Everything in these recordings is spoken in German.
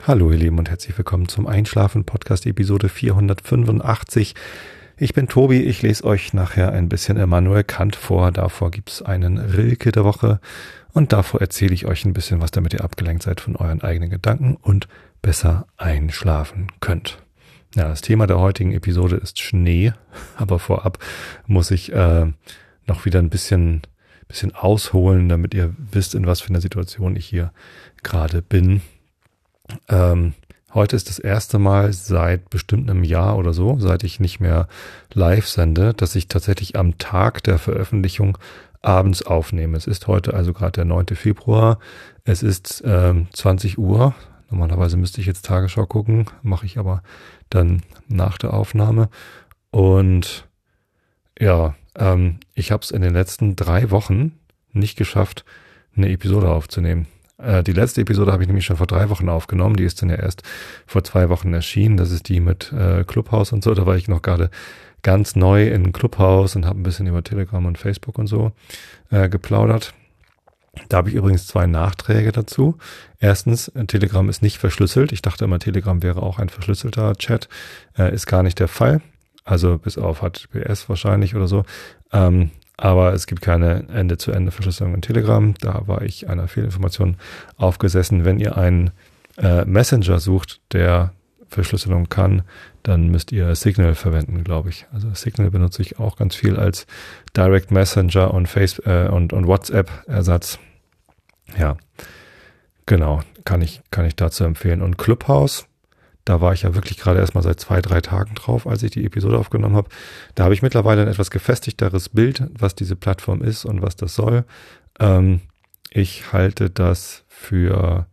Hallo ihr Lieben und herzlich willkommen zum Einschlafen-Podcast Episode 485. Ich bin Tobi, ich lese euch nachher ein bisschen Immanuel Kant vor, davor gibt's einen Rilke der Woche und davor erzähle ich euch ein bisschen was, damit ihr abgelenkt seid von euren eigenen Gedanken und besser einschlafen könnt. Ja, das Thema der heutigen Episode ist Schnee, aber vorab muss ich noch wieder ein bisschen ausholen, damit ihr wisst, in was für einer Situation ich hier gerade bin. Heute ist das erste Mal seit bestimmt einem Jahr oder so, seit ich nicht mehr live sende, dass ich tatsächlich am Tag der Veröffentlichung abends aufnehme. Es ist heute also gerade der 9. Februar. Es ist 20 Uhr. Normalerweise müsste ich jetzt Tagesschau gucken, mache ich aber dann nach der Aufnahme. Und ja, ich habe es in den letzten 3 Wochen nicht geschafft, eine Episode aufzunehmen. Die letzte Episode habe ich nämlich schon vor 3 Wochen aufgenommen. Die ist dann ja erst vor 2 Wochen erschienen. Das ist die mit Clubhouse und so. Da war ich noch gerade ganz neu in Clubhouse und habe ein bisschen über Telegram und Facebook und so geplaudert. Da habe ich übrigens 2 Nachträge dazu. Erstens, Telegram ist nicht verschlüsselt. Ich dachte immer, Telegram wäre auch ein verschlüsselter Chat. Ist gar nicht der Fall. Also bis auf HTTPS wahrscheinlich oder so. Aber es gibt keine Ende-zu-Ende-Verschlüsselung in Telegram. Da war ich einer Fehlinformation aufgesessen. Wenn ihr einen Messenger sucht, der Verschlüsselung kann, dann müsst ihr Signal verwenden, glaube ich. Also Signal benutze ich auch ganz viel als Direct Messenger und und WhatsApp-Ersatz. Ja, genau, kann ich dazu empfehlen. Und Clubhouse, da war ich ja wirklich gerade erst mal seit 2-3 Tagen drauf, als ich die Episode aufgenommen habe. Da habe ich mittlerweile ein etwas gefestigteres Bild, was diese Plattform ist und was das soll. Ich halte das für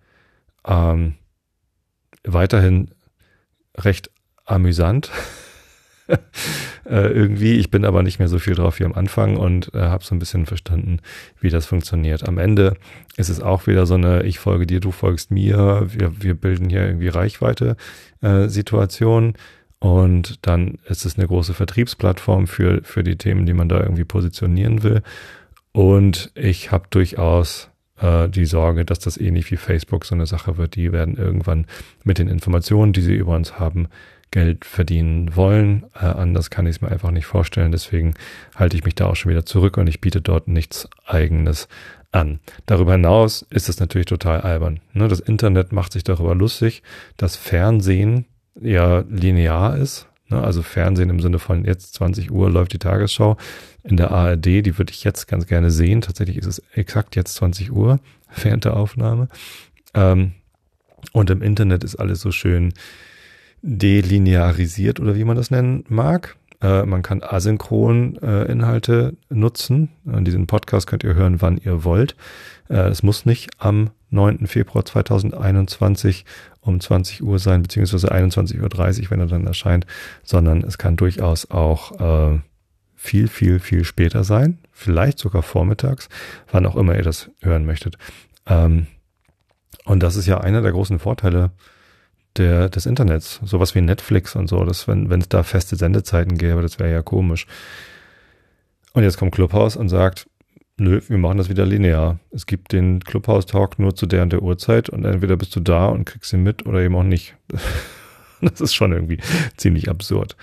weiterhin recht amüsant. Irgendwie, ich bin aber nicht mehr so viel drauf wie am Anfang und habe so ein bisschen verstanden, wie das funktioniert. Am Ende ist es auch wieder so eine ich folge dir, du folgst mir, wir bilden hier irgendwie Reichweite Situation und dann ist es eine große Vertriebsplattform für die Themen, die man da irgendwie positionieren will und ich habe durchaus die Sorge, dass das ähnlich wie Facebook so eine Sache wird. Die werden irgendwann mit den Informationen, die sie über uns haben, Geld verdienen wollen. Anders kann ich es mir einfach nicht vorstellen. Deswegen halte ich mich da auch schon wieder zurück und ich biete dort nichts Eigenes an. Darüber hinaus ist es natürlich total albern. Ne? Das Internet macht sich darüber lustig, dass Fernsehen ja linear ist. Ne? Also Fernsehen im Sinne von jetzt 20 Uhr läuft die Tagesschau in der ARD. Die würde ich jetzt ganz gerne sehen. Tatsächlich ist es exakt jetzt 20 Uhr während der Aufnahme. Und im Internet ist alles so schön delinearisiert oder wie man das nennen mag. Man kann asynchron Inhalte nutzen. Diesen Podcast könnt ihr hören, wann ihr wollt. Es muss nicht am 9. Februar 2021 um 20 Uhr sein, beziehungsweise 21.30 Uhr, wenn er dann erscheint, sondern es kann durchaus auch viel später sein. Vielleicht sogar vormittags, wann auch immer ihr das hören möchtet. Und das ist ja einer der großen Vorteile des Internets, sowas wie Netflix und so, dass wenn es da feste Sendezeiten gäbe, das wäre ja komisch. Und jetzt kommt Clubhouse und sagt, nö, wir machen das wieder linear. Es gibt den Clubhouse-Talk nur zu der und der Uhrzeit und entweder bist du da und kriegst ihn mit oder eben auch nicht. Das ist schon irgendwie ziemlich absurd.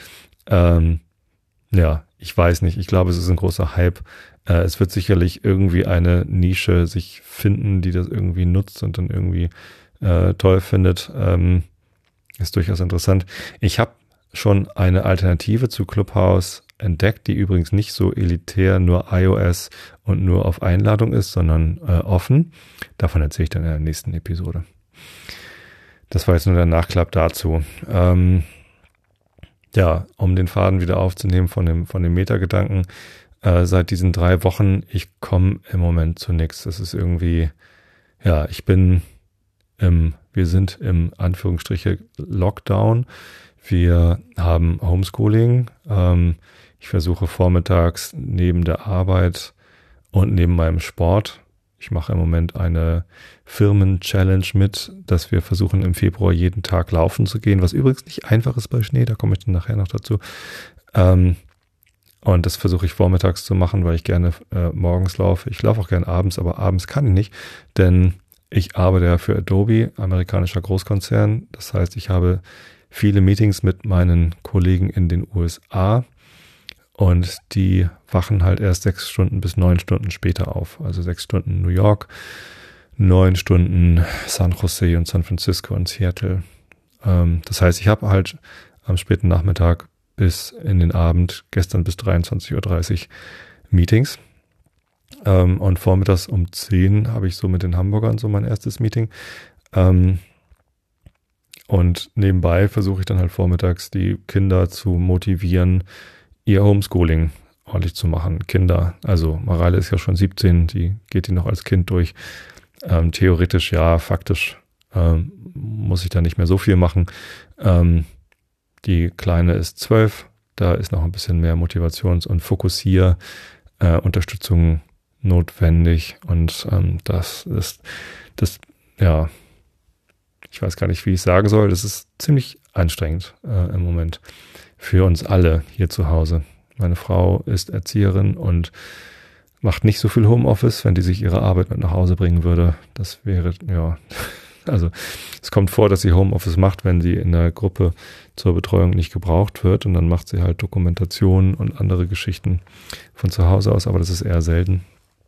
Ja, ich weiß nicht. Ich glaube, es ist ein großer Hype. Es wird sicherlich irgendwie eine Nische sich finden, die das irgendwie nutzt und dann irgendwie toll findet. Ist durchaus interessant. Ich habe schon eine Alternative zu Clubhouse entdeckt, die übrigens nicht so elitär nur iOS und nur auf Einladung ist, sondern offen. Davon erzähle ich dann in der nächsten Episode. Das war jetzt nur der Nachklapp dazu. Ja, um den Faden wieder aufzunehmen von dem Metagedanken, seit diesen 3 Wochen, ich komme im Moment zu nichts. Das ist irgendwie, ja, wir sind im Anführungsstriche Lockdown. Wir haben Homeschooling. Ich versuche vormittags neben der Arbeit und neben meinem Sport. Ich mache im Moment eine Firmen-Challenge mit, dass wir versuchen im Februar jeden Tag laufen zu gehen, was übrigens nicht einfach ist bei Schnee, da komme ich dann nachher noch dazu. Und das versuche ich vormittags zu machen, weil ich gerne morgens laufe. Ich laufe auch gerne abends, aber abends kann ich nicht, denn Ich arbeite ja für Adobe, amerikanischer Großkonzern. Das heißt, ich habe viele Meetings mit meinen Kollegen in den USA und die wachen halt erst 6 Stunden bis 9 Stunden später auf. Also 6 Stunden New York, 9 Stunden San Jose und San Francisco und Seattle. Das heißt, ich habe halt am späten Nachmittag bis in den Abend, gestern bis 23:30 Uhr Meetings. Und vormittags um 10 habe ich so mit den Hamburgern so mein erstes Meeting. Und nebenbei versuche ich dann halt vormittags die Kinder zu motivieren, ihr Homeschooling ordentlich zu machen. Kinder, also Mareile ist ja schon 17, die geht die noch als Kind durch. Theoretisch ja, faktisch muss ich da nicht mehr so viel machen. Die Kleine ist 12, da ist noch ein bisschen mehr Motivations- und Unterstützung notwendig und das ist, ja, ich weiß gar nicht, wie ich sagen soll, das ist ziemlich anstrengend im Moment für uns alle hier zu Hause. Meine Frau ist Erzieherin und macht nicht so viel Homeoffice, wenn die sich ihre Arbeit mit nach Hause bringen würde. Das wäre, ja, also es kommt vor, dass sie Homeoffice macht, wenn sie in der Gruppe zur Betreuung nicht gebraucht wird und dann macht sie halt Dokumentation und andere Geschichten von zu Hause aus, aber das ist eher selten.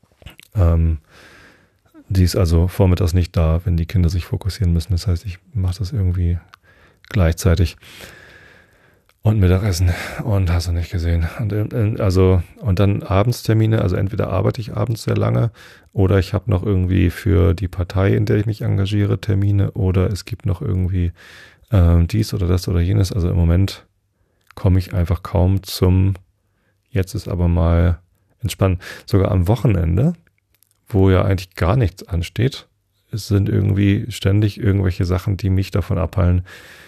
Die ist also vormittags nicht da, wenn die Kinder sich fokussieren müssen. Das heißt, ich mache das irgendwie gleichzeitig. Und Mittagessen und hast du nicht gesehen. Und dann Abendstermine, also entweder arbeite ich abends sehr lange oder ich habe noch irgendwie für die Partei, in der ich mich engagiere, Termine oder es gibt noch irgendwie dies oder das oder jenes. Also im Moment komme ich einfach kaum jetzt ist aber mal entspannen. Sogar am Wochenende, wo ja eigentlich gar nichts ansteht, es sind irgendwie ständig irgendwelche Sachen, die mich davon abhalten,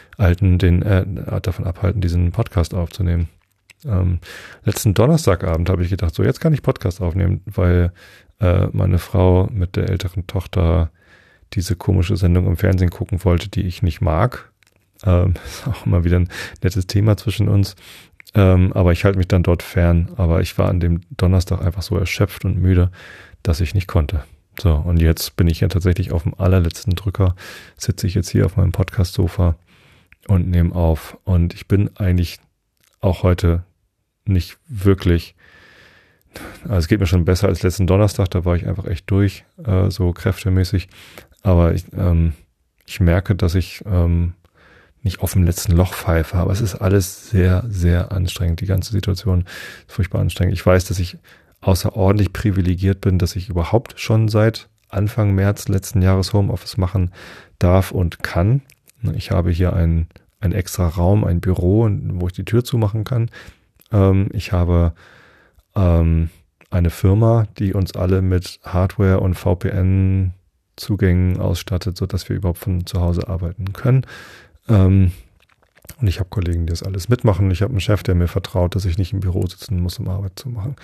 diesen Podcast aufzunehmen. Letzten Donnerstagabend habe ich gedacht, so jetzt kann ich Podcast aufnehmen, weil meine Frau mit der älteren Tochter diese komische Sendung im Fernsehen gucken wollte, die ich nicht mag. Ist auch immer wieder ein nettes Thema zwischen uns. Aber ich halte mich dann dort fern. Aber ich war an dem Donnerstag einfach so erschöpft und müde, dass ich nicht konnte. So, und jetzt bin ich ja tatsächlich auf dem allerletzten Drücker, sitze ich jetzt hier auf meinem Podcast-Sofa und nehme auf. Und ich bin eigentlich auch heute nicht wirklich, also es geht mir schon besser als letzten Donnerstag, da war ich einfach echt durch, so kräftemäßig. Aber ich merke, dass ich nicht auf dem letzten Loch pfeife, aber es ist alles sehr, sehr anstrengend. Die ganze Situation ist furchtbar anstrengend. Ich weiß, dass ich außerordentlich privilegiert bin, dass ich überhaupt schon seit Anfang März letzten Jahres Homeoffice machen darf und kann. Ich habe hier einen extra Raum, ein Büro, wo ich die Tür zumachen kann. Ich habe eine Firma, die uns alle mit Hardware und VPN-Zugängen ausstattet, sodass wir überhaupt von zu Hause arbeiten können. Und ich habe Kollegen, die das alles mitmachen. Ich habe einen Chef, der mir vertraut, dass ich nicht im Büro sitzen muss, um Arbeit zu machen.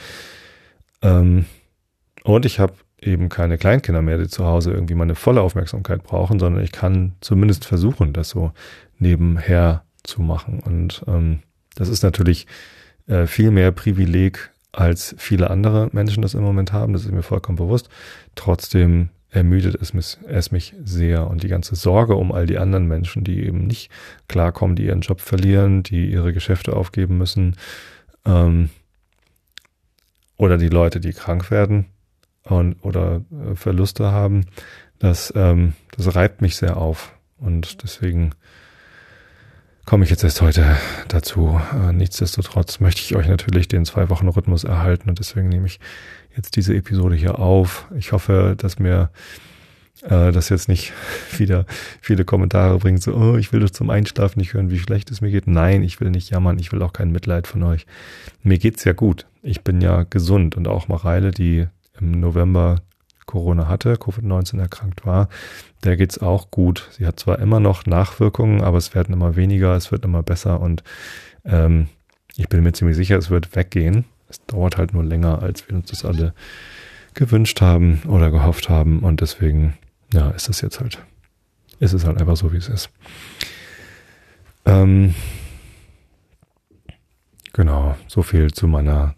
Und ich habe eben keine Kleinkinder mehr, die zu Hause irgendwie meine volle Aufmerksamkeit brauchen, sondern ich kann zumindest versuchen, das so nebenher zu machen. Und das ist natürlich viel mehr Privileg, als viele andere Menschen das im Moment haben. Das ist mir vollkommen bewusst. Trotzdem ermüdet es mich sehr. Und die ganze Sorge um all die anderen Menschen, die eben nicht klarkommen, die ihren Job verlieren, die ihre Geschäfte aufgeben müssen, oder die Leute, die krank werden oder Verluste haben, das reibt mich sehr auf. Und deswegen komme ich jetzt erst heute dazu. Nichtsdestotrotz möchte ich euch natürlich den 2-Wochen-Rhythmus erhalten und deswegen nehme ich jetzt diese Episode hier auf. Ich hoffe, dass mir das jetzt nicht wieder viele Kommentare bringt, so, oh, ich will das zum Einschlafen nicht hören, wie schlecht es mir geht. Nein, ich will nicht jammern, ich will auch kein Mitleid von euch. Mir geht's ja gut. Ich bin ja gesund und auch Mareile, die im November Corona hatte, Covid-19 erkrankt war, der geht's auch gut. Sie hat zwar immer noch Nachwirkungen, aber es werden immer weniger, es wird immer besser und ich bin mir ziemlich sicher, es wird weggehen. Es dauert halt nur länger, als wir uns das alle gewünscht haben oder gehofft haben und deswegen, ja, ist es halt einfach so, wie es ist. Genau, so viel zu meiner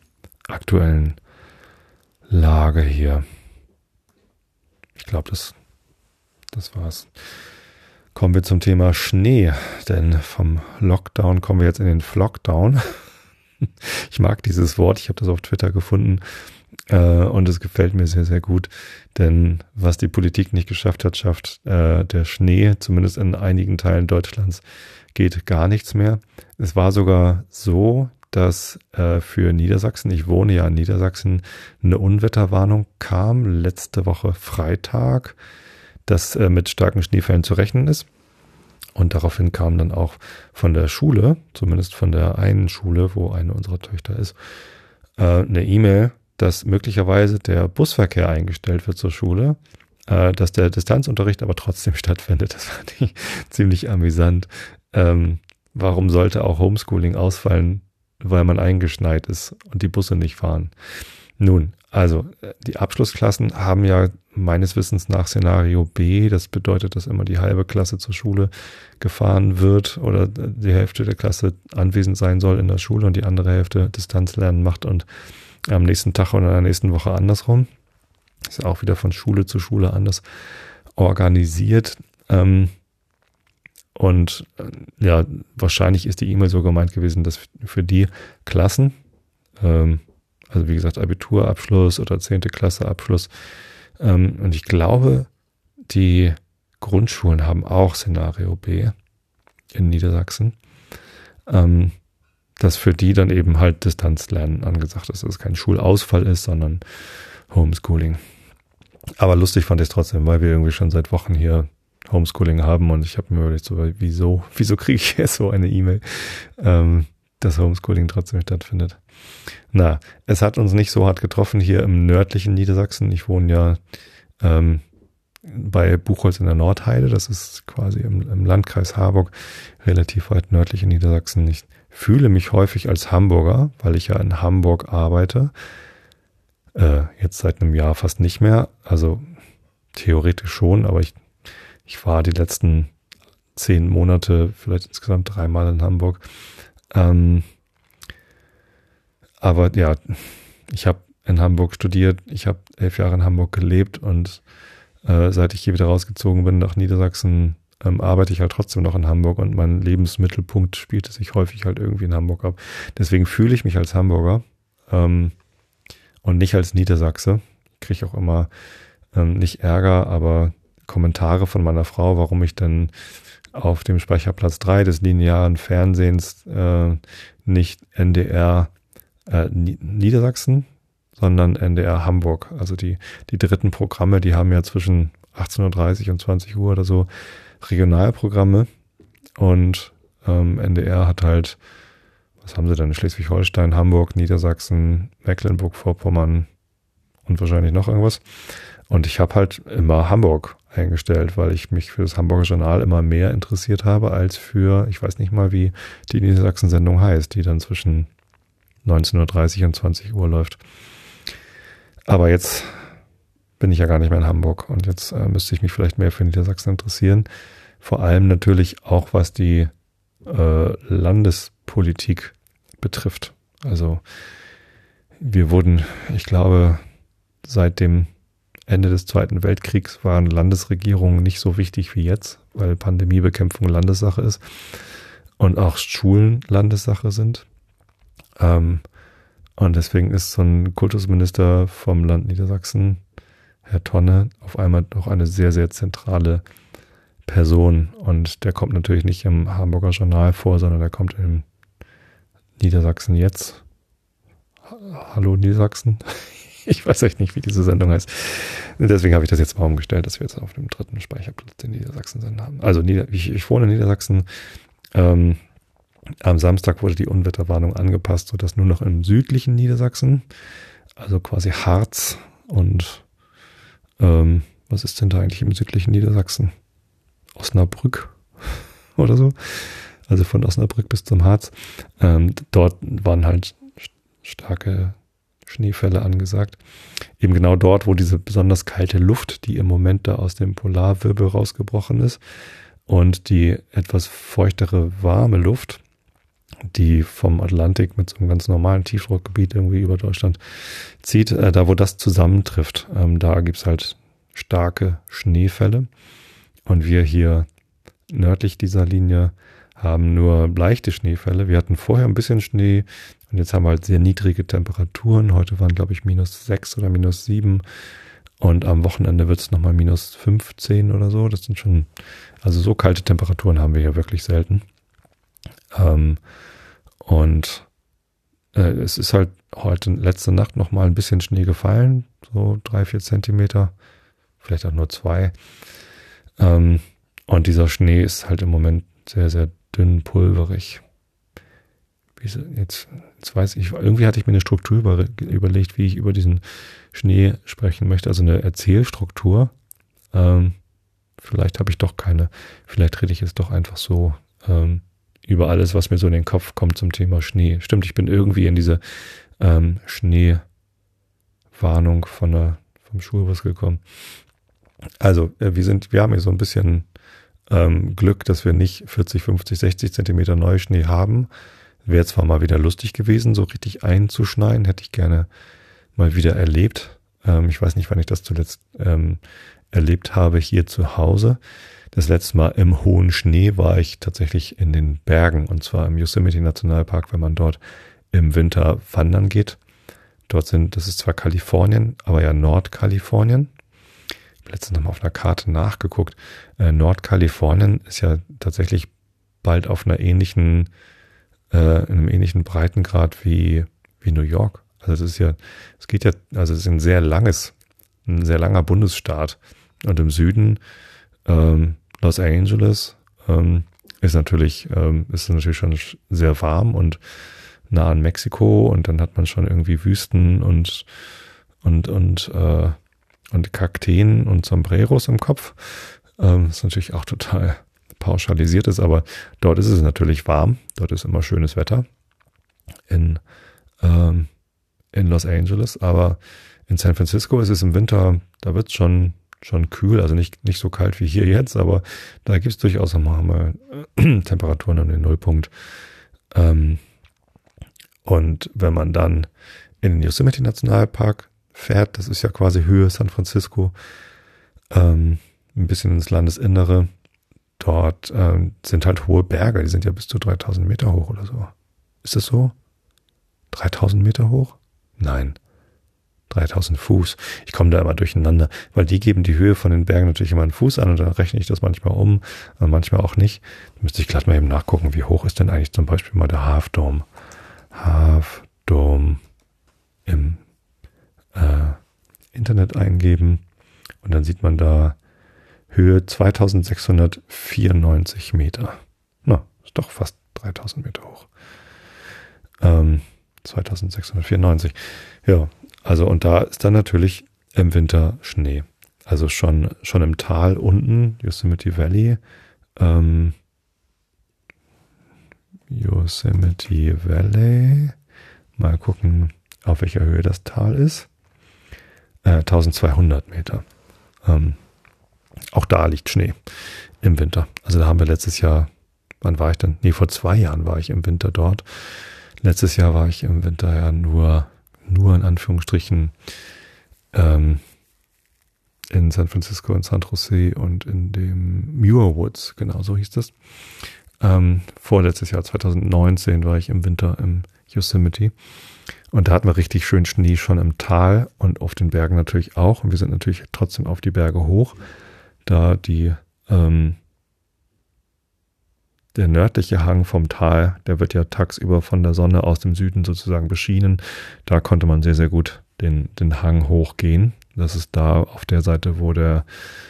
aktuellen Lage hier. Ich glaube, das das war's. Kommen wir zum Thema Schnee, denn vom Lockdown kommen wir jetzt in den Flockdown. Ich mag dieses Wort, ich habe das auf Twitter gefunden und es gefällt mir sehr, sehr gut, denn was die Politik nicht geschafft hat, schafft der Schnee, zumindest in einigen Teilen Deutschlands, geht gar nichts mehr. Es war sogar so, dass für Niedersachsen, ich wohne ja in Niedersachsen, eine Unwetterwarnung kam letzte Woche Freitag, dass mit starken Schneefällen zu rechnen ist. Und daraufhin kam dann auch von der Schule, zumindest von der einen Schule, wo eine unserer Töchter ist, eine E-Mail, dass möglicherweise der Busverkehr eingestellt wird zur Schule, dass der Distanzunterricht aber trotzdem stattfindet. Das fand ich ziemlich amüsant. Warum sollte auch Homeschooling ausfallen, weil man eingeschneit ist und die Busse nicht fahren? Nun, also die Abschlussklassen haben ja meines Wissens nach Szenario B, das bedeutet, dass immer die halbe Klasse zur Schule gefahren wird oder die Hälfte der Klasse anwesend sein soll in der Schule und die andere Hälfte Distanzlernen macht und am nächsten Tag oder in der nächsten Woche andersrum. Ist auch wieder von Schule zu Schule anders organisiert. Und ja, wahrscheinlich ist die E-Mail so gemeint gewesen, dass für die Klassen, also wie gesagt Abiturabschluss oder 10. Klasse Abschluss, und ich glaube, die Grundschulen haben auch Szenario B in Niedersachsen, dass für die dann eben halt Distanzlernen angesagt ist, dass es kein Schulausfall ist, sondern Homeschooling. Aber lustig fand ich es trotzdem, weil wir irgendwie schon seit Wochen hier Homeschooling haben und ich habe mir überlegt, so, wieso kriege ich jetzt so eine E-Mail, dass Homeschooling trotzdem stattfindet. Na, es hat uns nicht so hart getroffen hier im nördlichen Niedersachsen. Ich wohne ja bei Buchholz in der Nordheide. Das ist quasi im Landkreis Harburg, relativ weit nördlich in Niedersachsen. Ich fühle mich häufig als Hamburger, weil ich ja in Hamburg arbeite. Jetzt seit einem Jahr fast nicht mehr. Also theoretisch schon, aber ich war die letzten 10 Monate vielleicht insgesamt 3-mal in Hamburg. Aber ja, ich habe in Hamburg studiert, ich habe 11 Jahre in Hamburg gelebt und seit ich hier wieder rausgezogen bin nach Niedersachsen, arbeite ich halt trotzdem noch in Hamburg und mein Lebensmittelpunkt spielte sich häufig halt irgendwie in Hamburg ab. Deswegen fühle ich mich als Hamburger und nicht als Niedersachse. Ich kriege auch immer nicht Ärger, aber Kommentare von meiner Frau, warum ich denn auf dem Speicherplatz 3 des linearen Fernsehens nicht NDR Niedersachsen, sondern NDR Hamburg. Also die dritten Programme, die haben ja zwischen 18:30 und 20 Uhr oder so Regionalprogramme und NDR hat halt, was haben sie denn? Schleswig-Holstein, Hamburg, Niedersachsen, Mecklenburg-Vorpommern und wahrscheinlich noch irgendwas. Und ich habe halt immer Hamburg eingestellt, weil ich mich für das Hamburger Journal immer mehr interessiert habe als für, ich weiß nicht mal, wie die Niedersachsen-Sendung heißt, die dann zwischen 19:30 und 20 Uhr läuft. Aber jetzt bin ich ja gar nicht mehr in Hamburg und jetzt müsste ich mich vielleicht mehr für Niedersachsen interessieren. Vor allem natürlich auch, was die Landespolitik betrifft. Also wir wurden, ich glaube, seit dem Ende des Zweiten Weltkriegs waren Landesregierungen nicht so wichtig wie jetzt, weil Pandemiebekämpfung Landessache ist und auch Schulen Landessache sind. Und deswegen ist so ein Kultusminister vom Land Niedersachsen, Herr Tonne, auf einmal doch eine sehr, sehr zentrale Person. Und der kommt natürlich nicht im Hamburger Journal vor, sondern der kommt im Niedersachsen jetzt. Hallo Niedersachsen. Ich weiß echt nicht, wie diese Sendung heißt. Deswegen habe ich das jetzt mal umgestellt, dass wir jetzt auf dem 3. Speicherplatz den Niedersachsen haben. Also ich wohne in Niedersachsen. Am Samstag wurde die Unwetterwarnung angepasst, sodass nur noch im südlichen Niedersachsen, also quasi Harz und was ist denn da eigentlich im südlichen Niedersachsen? Osnabrück oder so. Also von Osnabrück bis zum Harz. Dort waren halt starke Schneefälle angesagt. Eben genau dort, wo diese besonders kalte Luft, die im Moment da aus dem Polarwirbel rausgebrochen ist, und die etwas feuchtere, warme Luft, die vom Atlantik mit so einem ganz normalen Tiefdruckgebiet irgendwie über Deutschland zieht, da wo das zusammentrifft, da gibt's halt starke Schneefälle. Und wir hier nördlich dieser Linie haben nur leichte Schneefälle. Wir hatten vorher ein bisschen Schnee und jetzt haben wir halt sehr niedrige Temperaturen. Heute waren, glaube ich, -6 oder -7 und am Wochenende wird es nochmal -15 oder so. Das sind schon, also so kalte Temperaturen haben wir hier wirklich selten. Es ist halt heute, letzte Nacht nochmal ein bisschen Schnee gefallen, so 3-4 Zentimeter, vielleicht auch nur 2. Und dieser Schnee ist halt im Moment sehr, sehr dünn, pulverig. Jetzt weiß ich, irgendwie hatte ich mir eine Struktur überlegt, wie ich über diesen Schnee sprechen möchte, also eine Erzählstruktur. Vielleicht habe ich doch keine, vielleicht rede ich jetzt doch einfach so über alles, was mir so in den Kopf kommt zum Thema Schnee. Stimmt, ich bin irgendwie in diese Schneewarnung vom Schulbus gekommen. Also wir haben hier so ein bisschen Glück, dass wir nicht 40, 50, 60 Zentimeter Neuschnee haben. Wäre zwar mal wieder lustig gewesen, so richtig einzuschneien, hätte ich gerne mal wieder erlebt. Ich weiß nicht, wann ich das zuletzt erlebt habe hier zu Hause. Das letzte Mal im hohen Schnee war ich tatsächlich in den Bergen, und zwar im Yosemite Nationalpark, wenn man dort im Winter wandern geht. Das ist zwar Kalifornien, aber ja Nordkalifornien. Ich habe letztens nochmal auf einer Karte nachgeguckt. Nordkalifornien ist ja tatsächlich bald auf einer in einem ähnlichen Breitengrad wie New York. Also es ist ein sehr langer Bundesstaat. Und im Süden Los Angeles ist natürlich schon sehr warm und nah an Mexiko, und dann hat man schon irgendwie Wüsten und Kakteen und Sombreros im Kopf. Was natürlich auch total pauschalisiert ist, aber dort ist es natürlich warm. Dort ist immer schönes Wetter in Los Angeles, aber in San Francisco ist es im Winter, da wird es schon kühl, also nicht so kalt wie hier jetzt, aber da gibt es durchaus auch mal Temperaturen um den Nullpunkt. Und wenn man dann in den Yosemite Nationalpark fährt, das ist ja quasi Höhe San Francisco, ein bisschen ins Landesinnere, dort sind halt hohe Berge, die sind ja bis zu 3000 Meter hoch oder so. Ist das so? 3000 Meter hoch? Nein. 3000 Fuß. Ich komme da immer durcheinander, weil die geben die Höhe von den Bergen natürlich immer einen Fuß an, und dann rechne ich das manchmal um, manchmal auch nicht. Da müsste ich glatt mal eben nachgucken, wie hoch ist denn eigentlich zum Beispiel mal der Half Dome. Half Dome im Internet eingeben, und dann sieht man da Höhe 2694 Meter. Na, ist doch fast 3000 Meter hoch. 2694. Ja, also und da ist dann natürlich im Winter Schnee. Also schon im Tal unten, Yosemite Valley. Yosemite Valley. Mal gucken, auf welcher Höhe das Tal ist. 1200 Meter. Auch da liegt Schnee im Winter. Also da haben wir letztes Jahr, wann war ich denn? Nee, vor 2 Jahren war ich im Winter dort. Letztes Jahr war ich im Winter ja nur in Anführungsstrichen in San Francisco, in San Jose und in dem Muir Woods, genau so hieß das. Vorletztes Jahr, 2019, war ich im Winter im Yosemite. Und da hatten wir richtig schön Schnee schon im Tal und auf den Bergen natürlich auch. Und wir sind natürlich trotzdem auf die Berge hoch, da der nördliche Hang vom Tal, der wird ja tagsüber von der Sonne aus dem Süden sozusagen beschienen. Da konnte man sehr, sehr gut den Hang hochgehen. Das ist da auf der Seite, wo der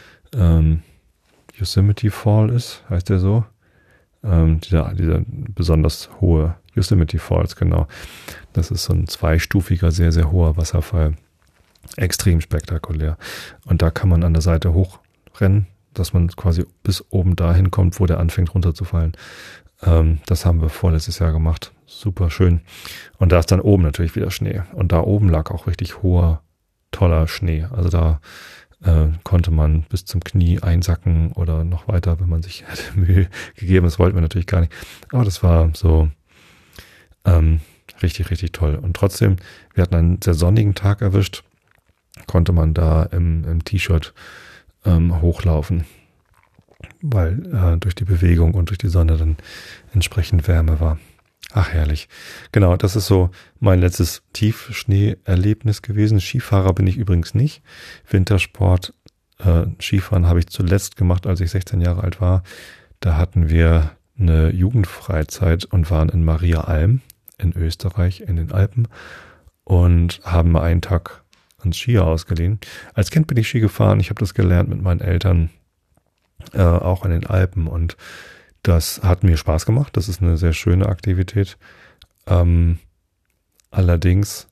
Yosemite Fall ist, heißt der so? Dieser besonders hohe Yosemite Falls, genau. Das ist so ein zweistufiger, sehr, sehr hoher Wasserfall. Extrem spektakulär. Und da kann man an der Seite hochrennen, dass man quasi bis oben dahin kommt, wo der anfängt runterzufallen. Das haben wir vorletztes Jahr gemacht. Super schön. Und da ist dann oben natürlich wieder Schnee. Und da oben lag auch richtig hoher, toller Schnee. Also da konnte man bis zum Knie einsacken oder noch weiter, wenn man sich hätte Mühe gegeben. Das wollten wir natürlich gar nicht. Aber das war so richtig, richtig toll. Und trotzdem, wir hatten einen sehr sonnigen Tag erwischt, konnte man da im T-Shirt hochlaufen. weil durch die Bewegung und durch die Sonne dann entsprechend Wärme war. Ach, herrlich. Genau, das ist so mein letztes Tiefschnee-Erlebnis gewesen. Skifahrer bin ich übrigens nicht. Wintersport, Skifahren habe ich zuletzt gemacht, als ich 16 Jahre alt war. Da hatten wir eine Jugendfreizeit und waren in Maria Alm in Österreich in den Alpen und haben mal einen Tag uns Skier ausgeliehen. Als Kind bin ich Ski gefahren. Ich habe das gelernt mit meinen Eltern, auch in den Alpen, und das hat mir Spaß gemacht. Das ist eine sehr schöne Aktivität. Allerdings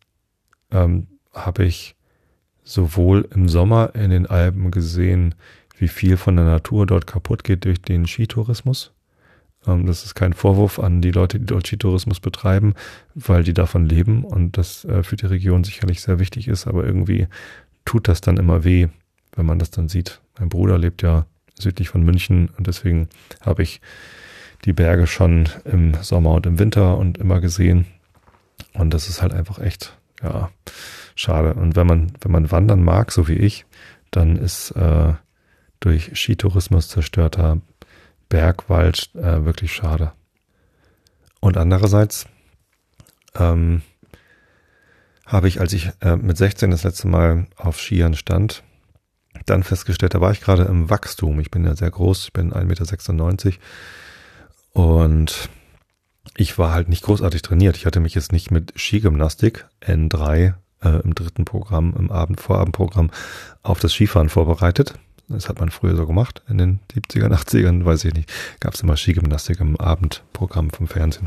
habe ich sowohl im Sommer in den Alpen gesehen, wie viel von der Natur dort kaputt geht durch den Skitourismus. Das ist kein Vorwurf an die Leute, die dort Skitourismus betreiben, weil die davon leben und das für die Region sicherlich sehr wichtig ist. Aber irgendwie tut das dann immer weh, wenn man das dann sieht. Mein Bruder lebt ja südlich von München und deswegen habe ich die Berge schon im Sommer und im Winter und immer gesehen. Und das ist halt einfach echt, ja, schade. Und wenn man wandern mag, so wie ich, dann ist durch Skitourismus zerstörter Bergwald wirklich schade. Und andererseits habe ich, als ich mit 16 das letzte Mal auf Skiern stand, dann festgestellt, da war ich gerade im Wachstum. Ich bin ja sehr groß, ich bin 1,96 Meter und ich war halt nicht großartig trainiert. Ich hatte mich jetzt nicht mit Skigymnastik N3 im dritten Programm, im Vorabendprogramm auf das Skifahren vorbereitet. Das hat man früher so gemacht, in den 70ern, 80ern, weiß ich nicht. Gab es immer Skigymnastik im Abendprogramm vom Fernsehen.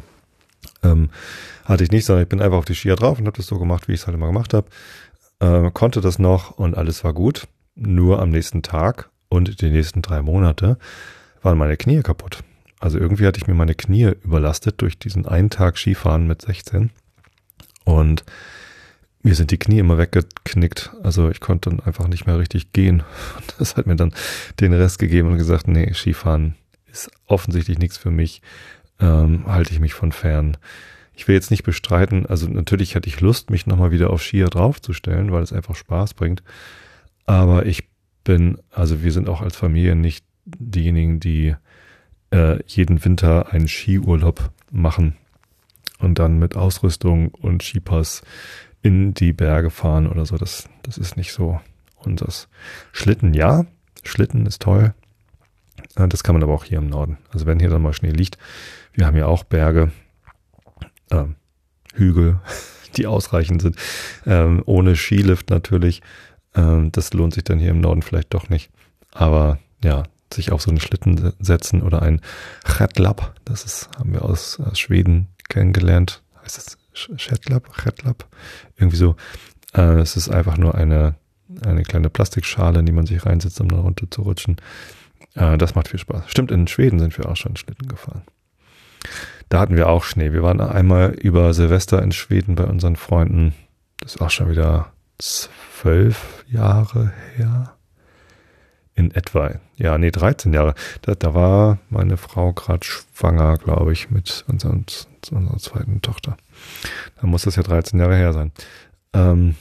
Hatte ich nicht, sondern ich bin einfach auf die Skier drauf und habe das so gemacht, wie ich es halt immer gemacht habe. Konnte das noch und alles war gut. Nur am nächsten Tag und die nächsten 3 Monate waren meine Knie kaputt. Also irgendwie hatte ich mir meine Knie überlastet durch diesen einen Tag Skifahren mit 16. Und mir sind die Knie immer weggeknickt. Also ich konnte dann einfach nicht mehr richtig gehen. Und das hat mir dann den Rest gegeben und gesagt, nee, Skifahren ist offensichtlich nichts für mich. Halte ich mich von fern. Ich will jetzt nicht bestreiten, also natürlich hätte ich Lust, mich nochmal wieder auf Skier draufzustellen, weil es einfach Spaß bringt. Aber wir sind auch als Familie nicht diejenigen, die jeden Winter einen Skiurlaub machen und dann mit Ausrüstung und Skipass in die Berge fahren oder so. Das ist nicht so unseres. Schlitten, ja. Schlitten ist toll. Das kann man aber auch hier im Norden. Also wenn hier dann mal Schnee liegt, wir haben ja auch Berge, Hügel, die ausreichend sind, ohne Skilift natürlich. Das lohnt sich dann hier im Norden vielleicht doch nicht. Aber ja, sich auf so einen Schlitten setzen oder ein Shettlap, haben wir aus Schweden kennengelernt. Heißt das Shettlap? Irgendwie so. Es ist einfach nur eine kleine Plastikschale, in die man sich reinsetzt, um dann runter zu rutschen. Das macht viel Spaß. Stimmt, in Schweden sind wir auch schon Schlitten gefahren. Da hatten wir auch Schnee. Wir waren einmal über Silvester in Schweden bei unseren Freunden. Das ist auch schon wieder 12 Jahre her. In etwa. Ja, 13 Jahre. Da war meine Frau gerade schwanger, glaube ich, mit unserer zweiten Tochter. Da muss das ja 13 Jahre her sein.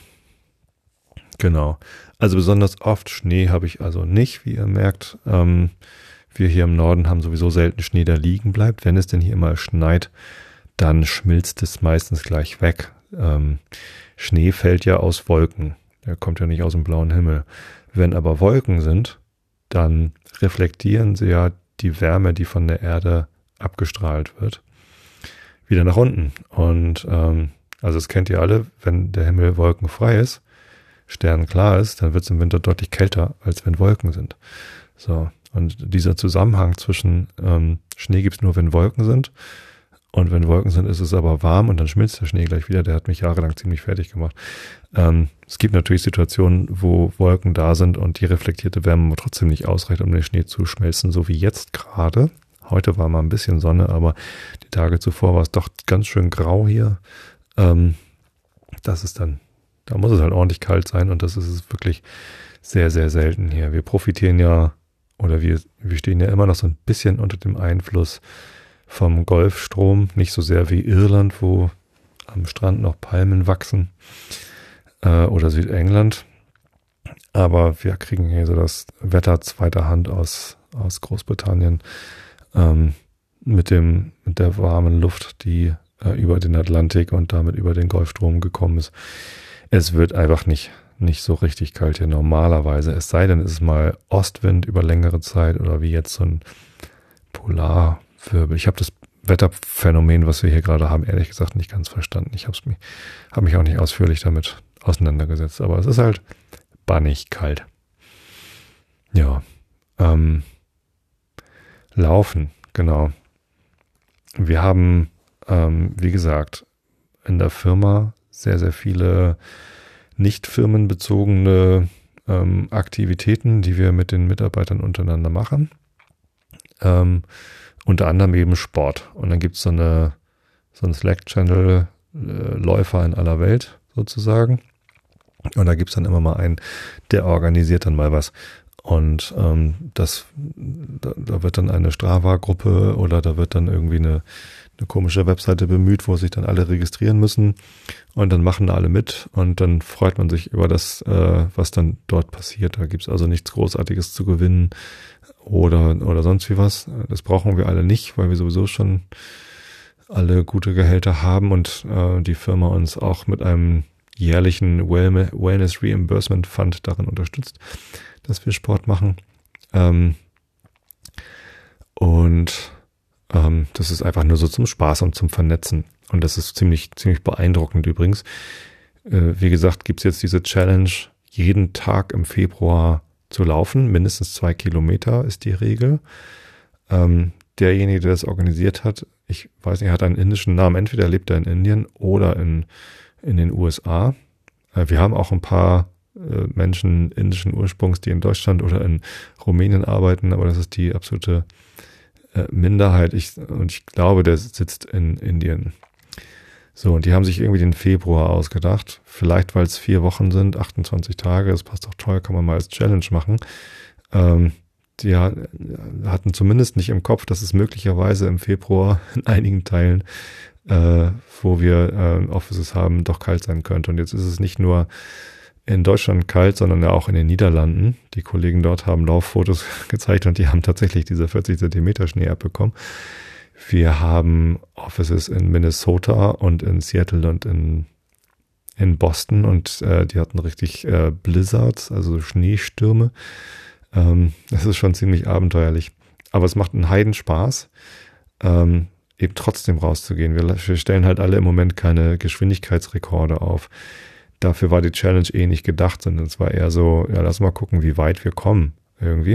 Genau. Also besonders oft Schnee habe ich also nicht, wie ihr merkt. Wir hier im Norden haben sowieso selten Schnee, der liegen bleibt. Wenn es denn hier immer schneit, dann schmilzt es meistens gleich weg. Schnee fällt ja aus Wolken. Der kommt ja nicht aus dem blauen Himmel. Wenn aber Wolken sind, dann reflektieren sie ja die Wärme, die von der Erde abgestrahlt wird, wieder nach unten. Und also das kennt ihr alle, wenn der Himmel wolkenfrei ist, sternklar ist, dann wird es im Winter deutlich kälter, als wenn Wolken sind. So, und dieser Zusammenhang zwischen Schnee gibt es nur, wenn Wolken sind. Und wenn Wolken sind, ist es aber warm und dann schmilzt der Schnee gleich wieder. Der hat mich jahrelang ziemlich fertig gemacht. Es gibt natürlich Situationen, wo Wolken da sind und die reflektierte Wärme trotzdem nicht ausreicht, um den Schnee zu schmelzen, so wie jetzt gerade. Heute war mal ein bisschen Sonne, aber die Tage zuvor war es doch ganz schön grau hier. Da muss es halt ordentlich kalt sein und das ist es wirklich sehr, sehr selten hier. Wir profitieren ja, oder wir stehen ja immer noch so ein bisschen unter dem Einfluss vom Golfstrom, nicht so sehr wie Irland, wo am Strand noch Palmen wachsen, oder Südengland. Aber wir kriegen hier so das Wetter zweiter Hand aus aus Großbritannien, mit der warmen Luft, die über den Atlantik und damit über den Golfstrom gekommen ist. Es wird einfach nicht so richtig kalt hier normalerweise, es sei denn, es ist mal Ostwind über längere Zeit oder wie jetzt so ein Polarwirbel. Ich habe das Wetterphänomen, was wir hier gerade haben, ehrlich gesagt nicht ganz verstanden. Ich habe mich auch nicht ausführlich damit auseinandergesetzt, aber es ist halt bannig kalt. Ja, Laufen, genau. Wir haben, wie gesagt, in der Firma sehr, sehr viele nicht firmenbezogene Aktivitäten, die wir mit den Mitarbeitern untereinander machen. Unter anderem eben Sport. Und dann gibt es so einen Slack-Channel, Läufer in aller Welt sozusagen. Und da gibt es dann immer mal einen, der organisiert dann mal was. Und da wird dann eine Strava-Gruppe oder da wird dann irgendwie eine komische Webseite bemüht, wo sich dann alle registrieren müssen. Und dann machen alle mit und dann freut man sich über das, was dann dort passiert. Da gibt es also nichts Großartiges zu gewinnen oder sonst wie was. Das brauchen wir alle nicht, weil wir sowieso schon alle gute Gehälter haben und die Firma uns auch mit einem jährlichen Wellness Reimbursement Fund darin unterstützt, dass wir Sport machen. Das ist einfach nur so zum Spaß und zum Vernetzen. Und das ist ziemlich beeindruckend übrigens. Wie gesagt, gibt's jetzt diese Challenge, jeden Tag im Februar zu laufen. Mindestens 2 Kilometer ist die Regel. Derjenige, der das organisiert hat, ich weiß nicht, er hat einen indischen Namen. Entweder lebt er in Indien oder in den USA. Wir haben auch ein paar Menschen indischen Ursprungs, die in Deutschland oder in Rumänien arbeiten, aber das ist die absolute Minderheit. Ich glaube, der sitzt in Indien. So, und die haben sich irgendwie den Februar ausgedacht. Vielleicht, weil es 4 Wochen sind, 28 Tage, das passt doch toll, kann man mal als Challenge machen. Die hatten zumindest nicht im Kopf, dass es möglicherweise im Februar in einigen Teilen, wo wir Offices haben, doch kalt sein könnte. Und jetzt ist es nicht nur in Deutschland kalt, sondern ja auch in den Niederlanden. Die Kollegen dort haben Lauffotos gezeigt und die haben tatsächlich diese 40 Zentimeter Schnee abbekommen. Wir haben Offices in Minnesota und in Seattle und in Boston und die hatten richtig Blizzards, also Schneestürme. Das ist schon ziemlich abenteuerlich. Aber es macht einen Heidenspaß, eben trotzdem rauszugehen. Wir stellen halt alle im Moment keine Geschwindigkeitsrekorde auf. Dafür war die Challenge nicht gedacht, sondern es war eher so, ja, lass mal gucken, wie weit wir kommen irgendwie.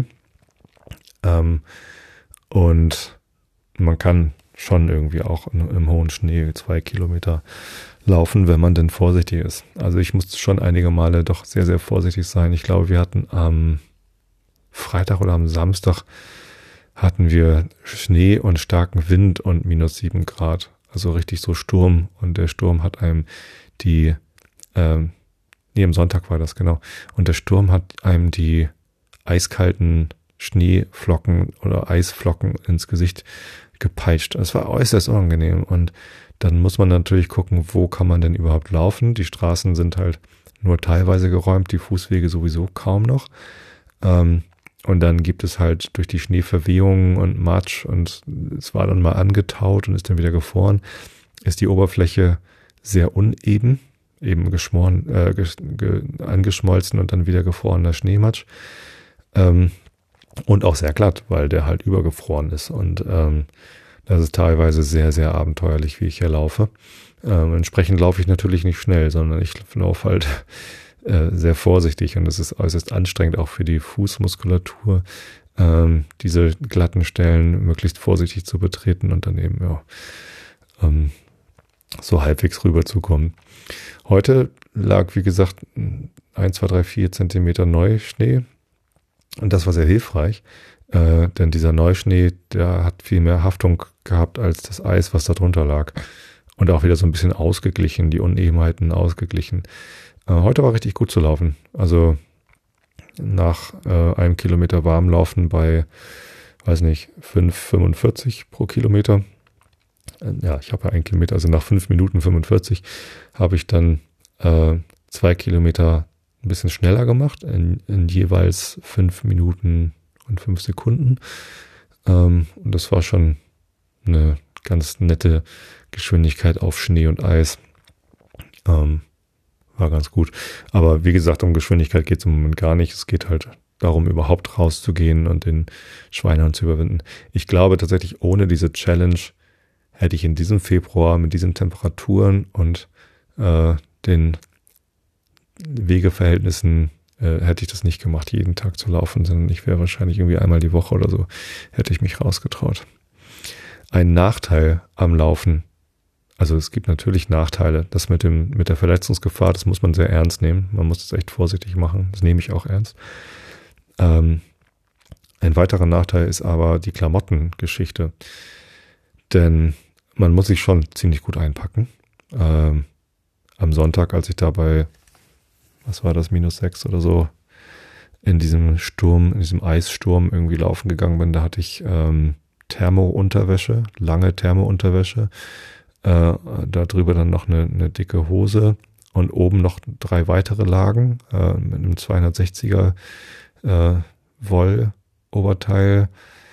Und man kann schon irgendwie auch im hohen Schnee 2 Kilometer laufen, wenn man denn vorsichtig ist. Also ich musste schon einige Male doch sehr, sehr vorsichtig sein. Ich glaube, wir hatten am Freitag oder am Samstag hatten wir Schnee und starken Wind und -7 Grad. Also richtig so Sturm. Und der Sturm hat einem am Sonntag war das, genau. Und der Sturm hat einem die eiskalten Schneeflocken oder Eisflocken ins Gesicht gepeitscht. Es war äußerst unangenehm. Und dann muss man natürlich gucken, wo kann man denn überhaupt laufen. Die Straßen sind halt nur teilweise geräumt, die Fußwege sowieso kaum noch. Und dann gibt es halt durch die Schneeverwehungen und Matsch und es war dann mal angetaut und ist dann wieder gefroren, ist die Oberfläche sehr uneben, eben angeschmolzen und dann wieder gefrorener Schneematsch. Und auch sehr glatt, weil der halt übergefroren ist. Und das ist teilweise sehr, sehr abenteuerlich, wie ich hier laufe. Entsprechend laufe ich natürlich nicht schnell, sondern ich laufe halt sehr vorsichtig und es ist äußerst anstrengend auch für die Fußmuskulatur, diese glatten Stellen möglichst vorsichtig zu betreten und dann eben so halbwegs rüberzukommen. Heute lag, wie gesagt, 1, 2, 3, 4 Zentimeter Neuschnee und das war sehr hilfreich, denn dieser Neuschnee, der hat viel mehr Haftung gehabt als das Eis, was da drunter lag und auch wieder so ein bisschen ausgeglichen, die Unebenheiten ausgeglichen. Heute war richtig gut zu laufen. Also nach 1 Kilometer Warmlaufen bei, 5,45 pro Kilometer. Ja, ich habe ja 1 Kilometer, also nach 5 Minuten 45 habe ich dann 2 Kilometer ein bisschen schneller gemacht, in jeweils 5 Minuten und 5 Sekunden. Und das war schon eine ganz nette Geschwindigkeit auf Schnee und Eis. War ganz gut. Aber wie gesagt, um Geschwindigkeit geht es im Moment gar nicht. Es geht halt darum, überhaupt rauszugehen und den Schweinehund zu überwinden. Ich glaube tatsächlich, ohne diese Challenge hätte ich in diesem Februar mit diesen Temperaturen und den Wegeverhältnissen hätte ich das nicht gemacht, jeden Tag zu laufen, sondern ich wäre wahrscheinlich irgendwie einmal die Woche oder so, hätte ich mich rausgetraut. Ein Nachteil am Laufen, also es gibt natürlich Nachteile, das mit der Verletzungsgefahr, das muss man sehr ernst nehmen, man muss das echt vorsichtig machen, das nehme ich auch ernst. Ein weiterer Nachteil ist aber die Klamottengeschichte, denn man muss sich schon ziemlich gut einpacken. Am Sonntag, als ich da bei, was war das, -6 oder so, in diesem Sturm, in diesem Eissturm irgendwie laufen gegangen bin, da hatte ich Thermo-Unterwäsche, lange Thermo-Unterwäsche, da drüber dann noch eine dicke Hose und oben noch 3 weitere Lagen mit einem 260er Woll-Oberteil,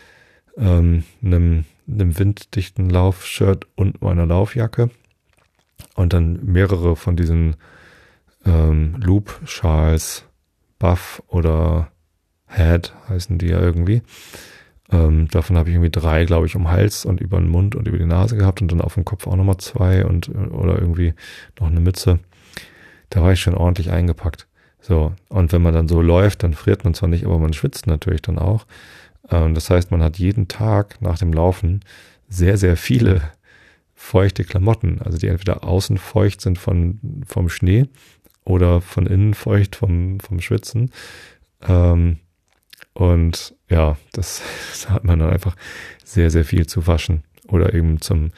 einem winddichten Laufshirt und meiner Laufjacke und dann mehrere von diesen Loop-Schals, Buff oder Head heißen die ja irgendwie. Davon habe ich irgendwie 3, glaube ich, um den Hals und über den Mund und über die Nase gehabt und dann auf dem Kopf auch nochmal 2 oder irgendwie noch eine Mütze. Da war ich schon ordentlich eingepackt. So, und wenn man dann so läuft, dann friert man zwar nicht, aber man schwitzt natürlich dann auch. Das heißt, man hat jeden Tag nach dem Laufen sehr, sehr viele feuchte Klamotten, also die entweder außen feucht sind vom Schnee oder von innen feucht vom Schwitzen. Und ja, das hat man dann einfach sehr, sehr viel zu waschen. Oder eben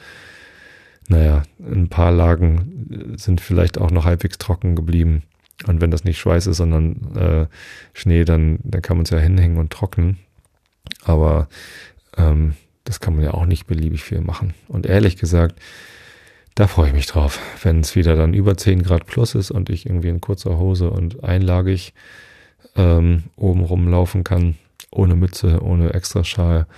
ein paar Lagen sind vielleicht auch noch halbwegs trocken geblieben. Und wenn das nicht Schweiß ist, sondern Schnee, dann kann man es ja hinhängen und trocknen. Aber das kann man ja auch nicht beliebig viel machen. Und ehrlich gesagt, da freue ich mich drauf, wenn es wieder dann über 10 Grad plus ist und ich irgendwie in kurzer Hose und einlagig oben rumlaufen kann, ohne Mütze, ohne Extraschal.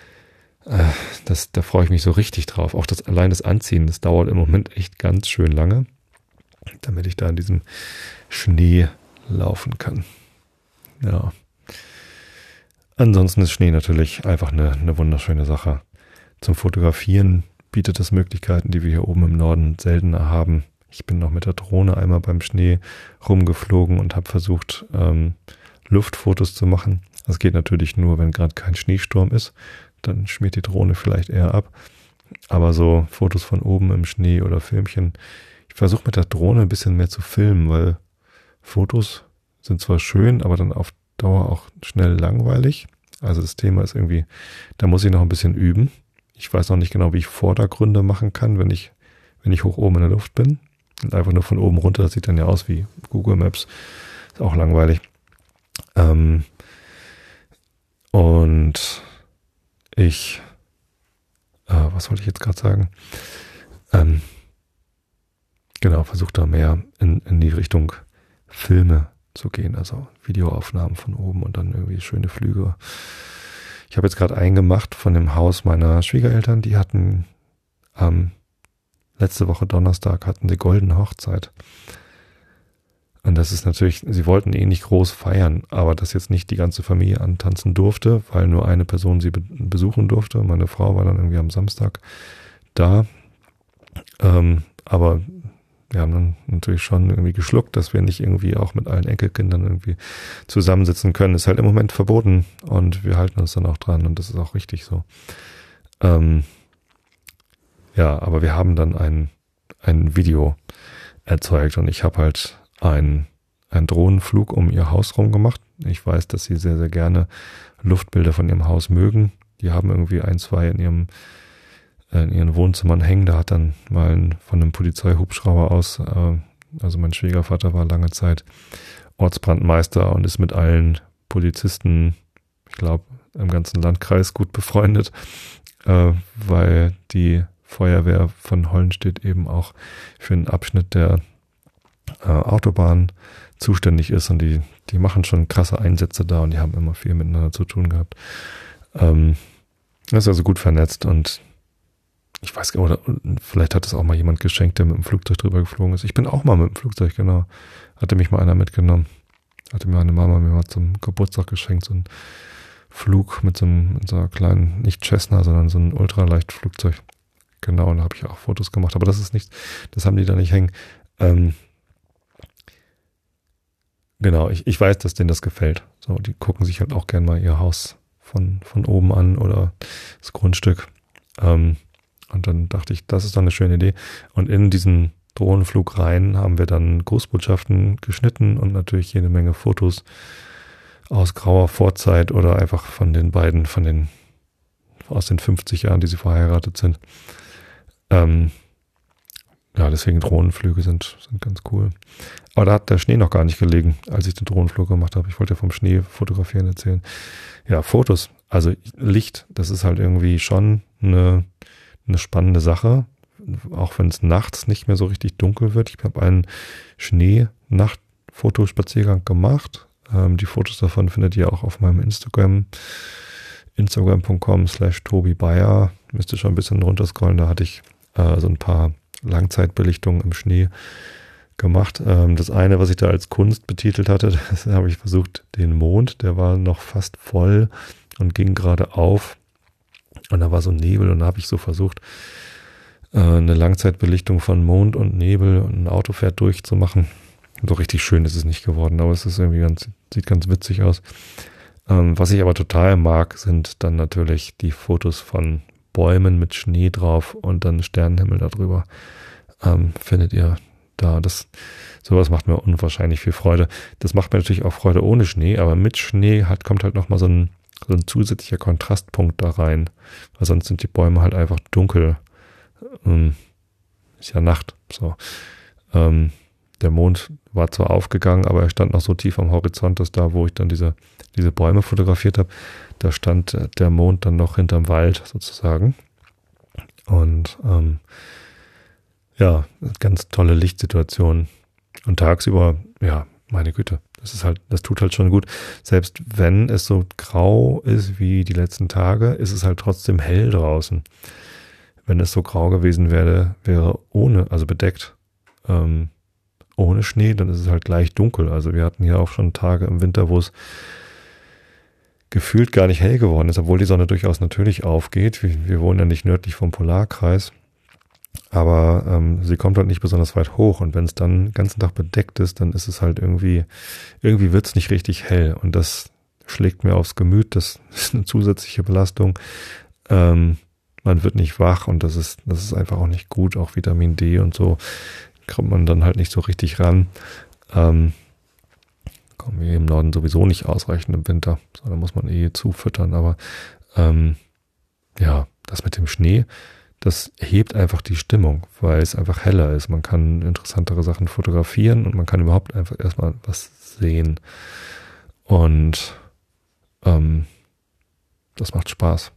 Da freue ich mich so richtig drauf. Auch allein das Anziehen, das dauert im Moment echt ganz schön lange, damit ich da in diesem Schnee laufen kann. Ja. Ansonsten ist Schnee natürlich einfach eine wunderschöne Sache. Zum Fotografieren bietet es Möglichkeiten, die wir hier oben im Norden seltener haben. Ich bin noch mit der Drohne einmal beim Schnee rumgeflogen und habe versucht, Luftfotos zu machen. Das geht natürlich nur, wenn gerade kein Schneesturm ist. Dann schmiert die Drohne vielleicht eher ab. Aber so Fotos von oben im Schnee oder Filmchen. Ich versuche mit der Drohne ein bisschen mehr zu filmen, weil Fotos sind zwar schön, aber dann auf Dauer auch schnell langweilig. Also das Thema ist irgendwie, da muss ich noch ein bisschen üben. Ich weiß noch nicht genau, wie ich Vordergründe machen kann, wenn ich hoch oben in der Luft bin. Und einfach nur von oben runter, das sieht dann ja aus wie Google Maps. Ist auch langweilig. Und ich, was wollte ich jetzt gerade sagen? Genau, versuche da mehr in die Richtung Filme zu gehen, also Videoaufnahmen von oben und dann irgendwie schöne Flüge. Ich habe jetzt gerade einen gemacht von dem Haus meiner Schwiegereltern, die hatten letzte Woche Donnerstag hatten sie goldene Hochzeit. Und das ist natürlich, sie wollten nicht groß feiern, aber dass jetzt nicht die ganze Familie antanzen durfte, weil nur eine Person sie besuchen durfte. Meine Frau war dann irgendwie am Samstag da. Aber wir haben dann natürlich schon irgendwie geschluckt, dass wir nicht irgendwie auch mit allen Enkelkindern irgendwie zusammensitzen können. Ist halt im Moment verboten und wir halten uns dann auch dran und das ist auch richtig so. Ja, aber wir haben dann ein Video erzeugt und ich habe halt einen Drohnenflug um ihr Haus rum gemacht. Ich weiß, dass sie sehr, sehr gerne Luftbilder von ihrem Haus mögen. Die haben irgendwie 1, 2 in ihren Wohnzimmern hängen. Da hat dann mal von einem Polizeihubschrauber aus, also mein Schwiegervater war lange Zeit Ortsbrandmeister und ist mit allen Polizisten, ich glaube, im ganzen Landkreis gut befreundet, weil die Feuerwehr von Hollenstedt eben auch für einen Abschnitt der Autobahn zuständig ist und die machen schon krasse Einsätze da und die haben immer viel miteinander zu tun gehabt. Das ist also gut vernetzt und ich weiß gar nicht, oder vielleicht hat es auch mal jemand geschenkt, der mit dem Flugzeug drüber geflogen ist. Ich bin auch mal mit dem Flugzeug, genau. Hatte mich mal einer mitgenommen. Hatte mir meine Mama mir mal zum Geburtstag geschenkt, so ein Flug mit so einer kleinen, nicht Cessna, sondern so ein Ultraleichtflugzeug. Genau, und da habe ich auch Fotos gemacht. Aber das ist nichts, das haben die da nicht hängen. Genau, ich weiß, dass denen das gefällt. So, die gucken sich halt auch gern mal ihr Haus von oben an oder das Grundstück. Und dann dachte ich, das ist doch eine schöne Idee. Und in diesen Drohnenflug rein haben wir dann Grußbotschaften geschnitten und natürlich jede Menge Fotos aus grauer Vorzeit oder einfach von den beiden, aus den 50 Jahren, die sie verheiratet sind. Ja, deswegen Drohnenflüge sind ganz cool. Aber da hat der Schnee noch gar nicht gelegen, als ich den Drohnenflug gemacht habe. Ich wollte ja vom Schnee fotografieren erzählen. Ja, Fotos, also Licht, das ist halt irgendwie schon eine spannende Sache, auch wenn es nachts nicht mehr so richtig dunkel wird. Ich habe einen Schnee-Nacht-Fotospaziergang gemacht. Die Fotos davon findet ihr auch auf meinem Instagram.com/Tobi Bayer. Müsst ihr schon ein bisschen runterscrollen. Da hatte ich so ein paar Langzeitbelichtungen im Schnee gemacht. Das eine, was ich da als Kunst betitelt hatte, das habe ich versucht, den Mond, der war noch fast voll und ging gerade auf. Und da war so Nebel und da habe ich so versucht, eine Langzeitbelichtung von Mond und Nebel und ein Auto fährt durch zu machen. So richtig schön ist es nicht geworden, aber es ist irgendwie sieht ganz witzig aus. Was ich aber total mag, sind dann natürlich die Fotos von Bäumen mit Schnee drauf und dann Sternenhimmel darüber. Findet ihr da. Sowas macht mir unwahrscheinlich viel Freude. Das macht mir natürlich auch Freude ohne Schnee, aber mit Schnee kommt halt nochmal so ein zusätzlicher Kontrastpunkt da rein. Weil sonst sind die Bäume halt einfach dunkel. Ist ja Nacht. So. Der Mond war zwar aufgegangen, aber er stand noch so tief am Horizont, dass da, wo ich dann diese Bäume fotografiert habe, da stand der Mond dann noch hinterm Wald sozusagen. Und ja, ganz tolle Lichtsituation. Und tagsüber, ja, meine Güte, das tut halt schon gut. Selbst wenn es so grau ist wie die letzten Tage, ist es halt trotzdem hell draußen. Wenn es so grau gewesen wäre also bedeckt, ohne Schnee, dann ist es halt gleich dunkel. Also wir hatten hier auch schon Tage im Winter, wo es gefühlt gar nicht hell geworden ist, obwohl die Sonne durchaus natürlich aufgeht. Wir wohnen ja nicht nördlich vom Polarkreis, aber sie kommt halt nicht besonders weit hoch und wenn es dann den ganzen Tag bedeckt ist, dann ist es halt irgendwie wird es nicht richtig hell und das schlägt mir aufs Gemüt, das ist eine zusätzliche Belastung. Man wird nicht wach und das ist einfach auch nicht gut, auch Vitamin D und so kommt man dann halt nicht so richtig ran. Kommen wir im Norden sowieso nicht ausreichend im Winter, sondern muss man zufüttern, aber ja, das mit dem Schnee, das hebt einfach die Stimmung, weil es einfach heller ist. Man kann interessantere Sachen fotografieren und man kann überhaupt einfach erstmal was sehen. Und das macht Spaß.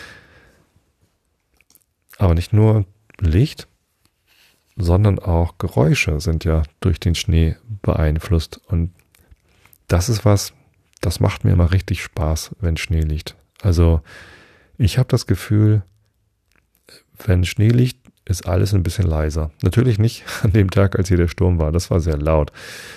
Aber nicht nur Licht, sondern auch Geräusche sind ja durch den Schnee beeinflusst. Und das ist das macht mir immer richtig Spaß, wenn Schnee liegt. Also ich habe das Gefühl, wenn Schnee liegt, ist alles ein bisschen leiser. Natürlich nicht an dem Tag, als hier der Sturm war. Das war sehr laut.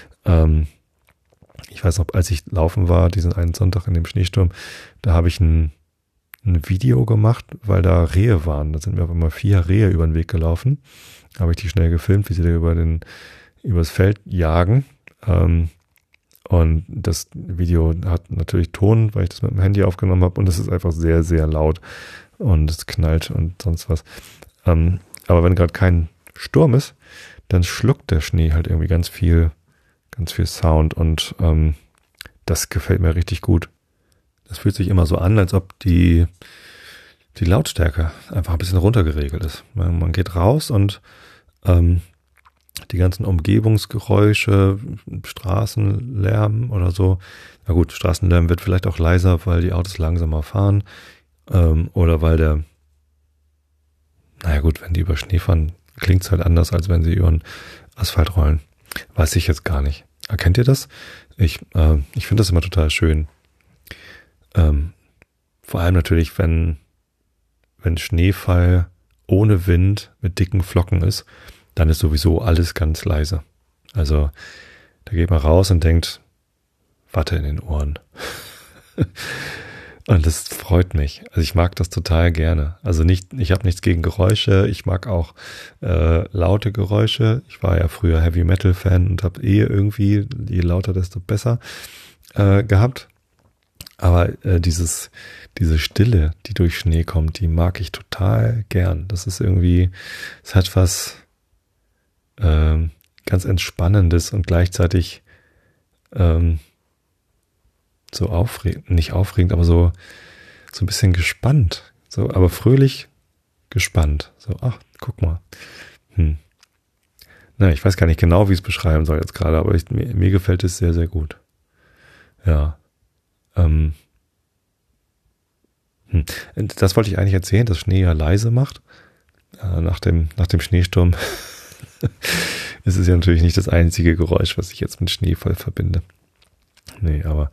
Ich weiß noch, als ich laufen war, diesen einen Sonntag in dem Schneesturm, da habe ich ein Video gemacht, weil da Rehe waren. Da sind mir auf einmal 4 Rehe über den Weg gelaufen. Da habe ich die schnell gefilmt, wie sie da übers Feld jagen. Und das Video hat natürlich Ton, weil ich das mit dem Handy aufgenommen habe. Und es ist einfach sehr, sehr laut. Und es knallt und sonst was. Aber wenn gerade kein Sturm ist, dann schluckt der Schnee halt irgendwie ganz viel Sound. Und das gefällt mir richtig gut. Das fühlt sich immer so an, als ob die Lautstärke einfach ein bisschen runtergeregelt ist. Man geht raus und die ganzen Umgebungsgeräusche, Straßenlärm oder so. Na gut, Straßenlärm wird vielleicht auch leiser, weil die Autos langsamer fahren. Oder weil naja gut, wenn die über Schnee fahren, klingt es halt anders, als wenn sie über den Asphalt rollen. Weiß ich jetzt gar nicht. Erkennt ihr das? Ich finde das immer total schön. Vor allem natürlich, wenn Schneefall ohne Wind mit dicken Flocken ist, dann ist sowieso alles ganz leise. Also da geht man raus und denkt, Watte in den Ohren. Und das freut mich. Also ich mag das total gerne. Also ich habe nichts gegen Geräusche. Ich mag auch laute Geräusche. Ich war ja früher Heavy Metal Fan und habe irgendwie, je lauter, desto besser gehabt. Aber diese Stille, die durch Schnee kommt, die mag ich total gern. Das ist irgendwie, es hat was ganz Entspannendes und gleichzeitig so aufregend, nicht aufregend, aber so ein bisschen gespannt. So, aber fröhlich gespannt. So, ach, guck mal. Na, ich weiß gar nicht genau, wie ich es beschreiben soll jetzt gerade, aber mir gefällt es sehr, sehr gut. Ja. Das wollte ich eigentlich erzählen, dass Schnee ja leise macht. Nach dem Schneesturm ist es ja natürlich nicht das einzige Geräusch, was ich jetzt mit Schneefall verbinde. Nee, aber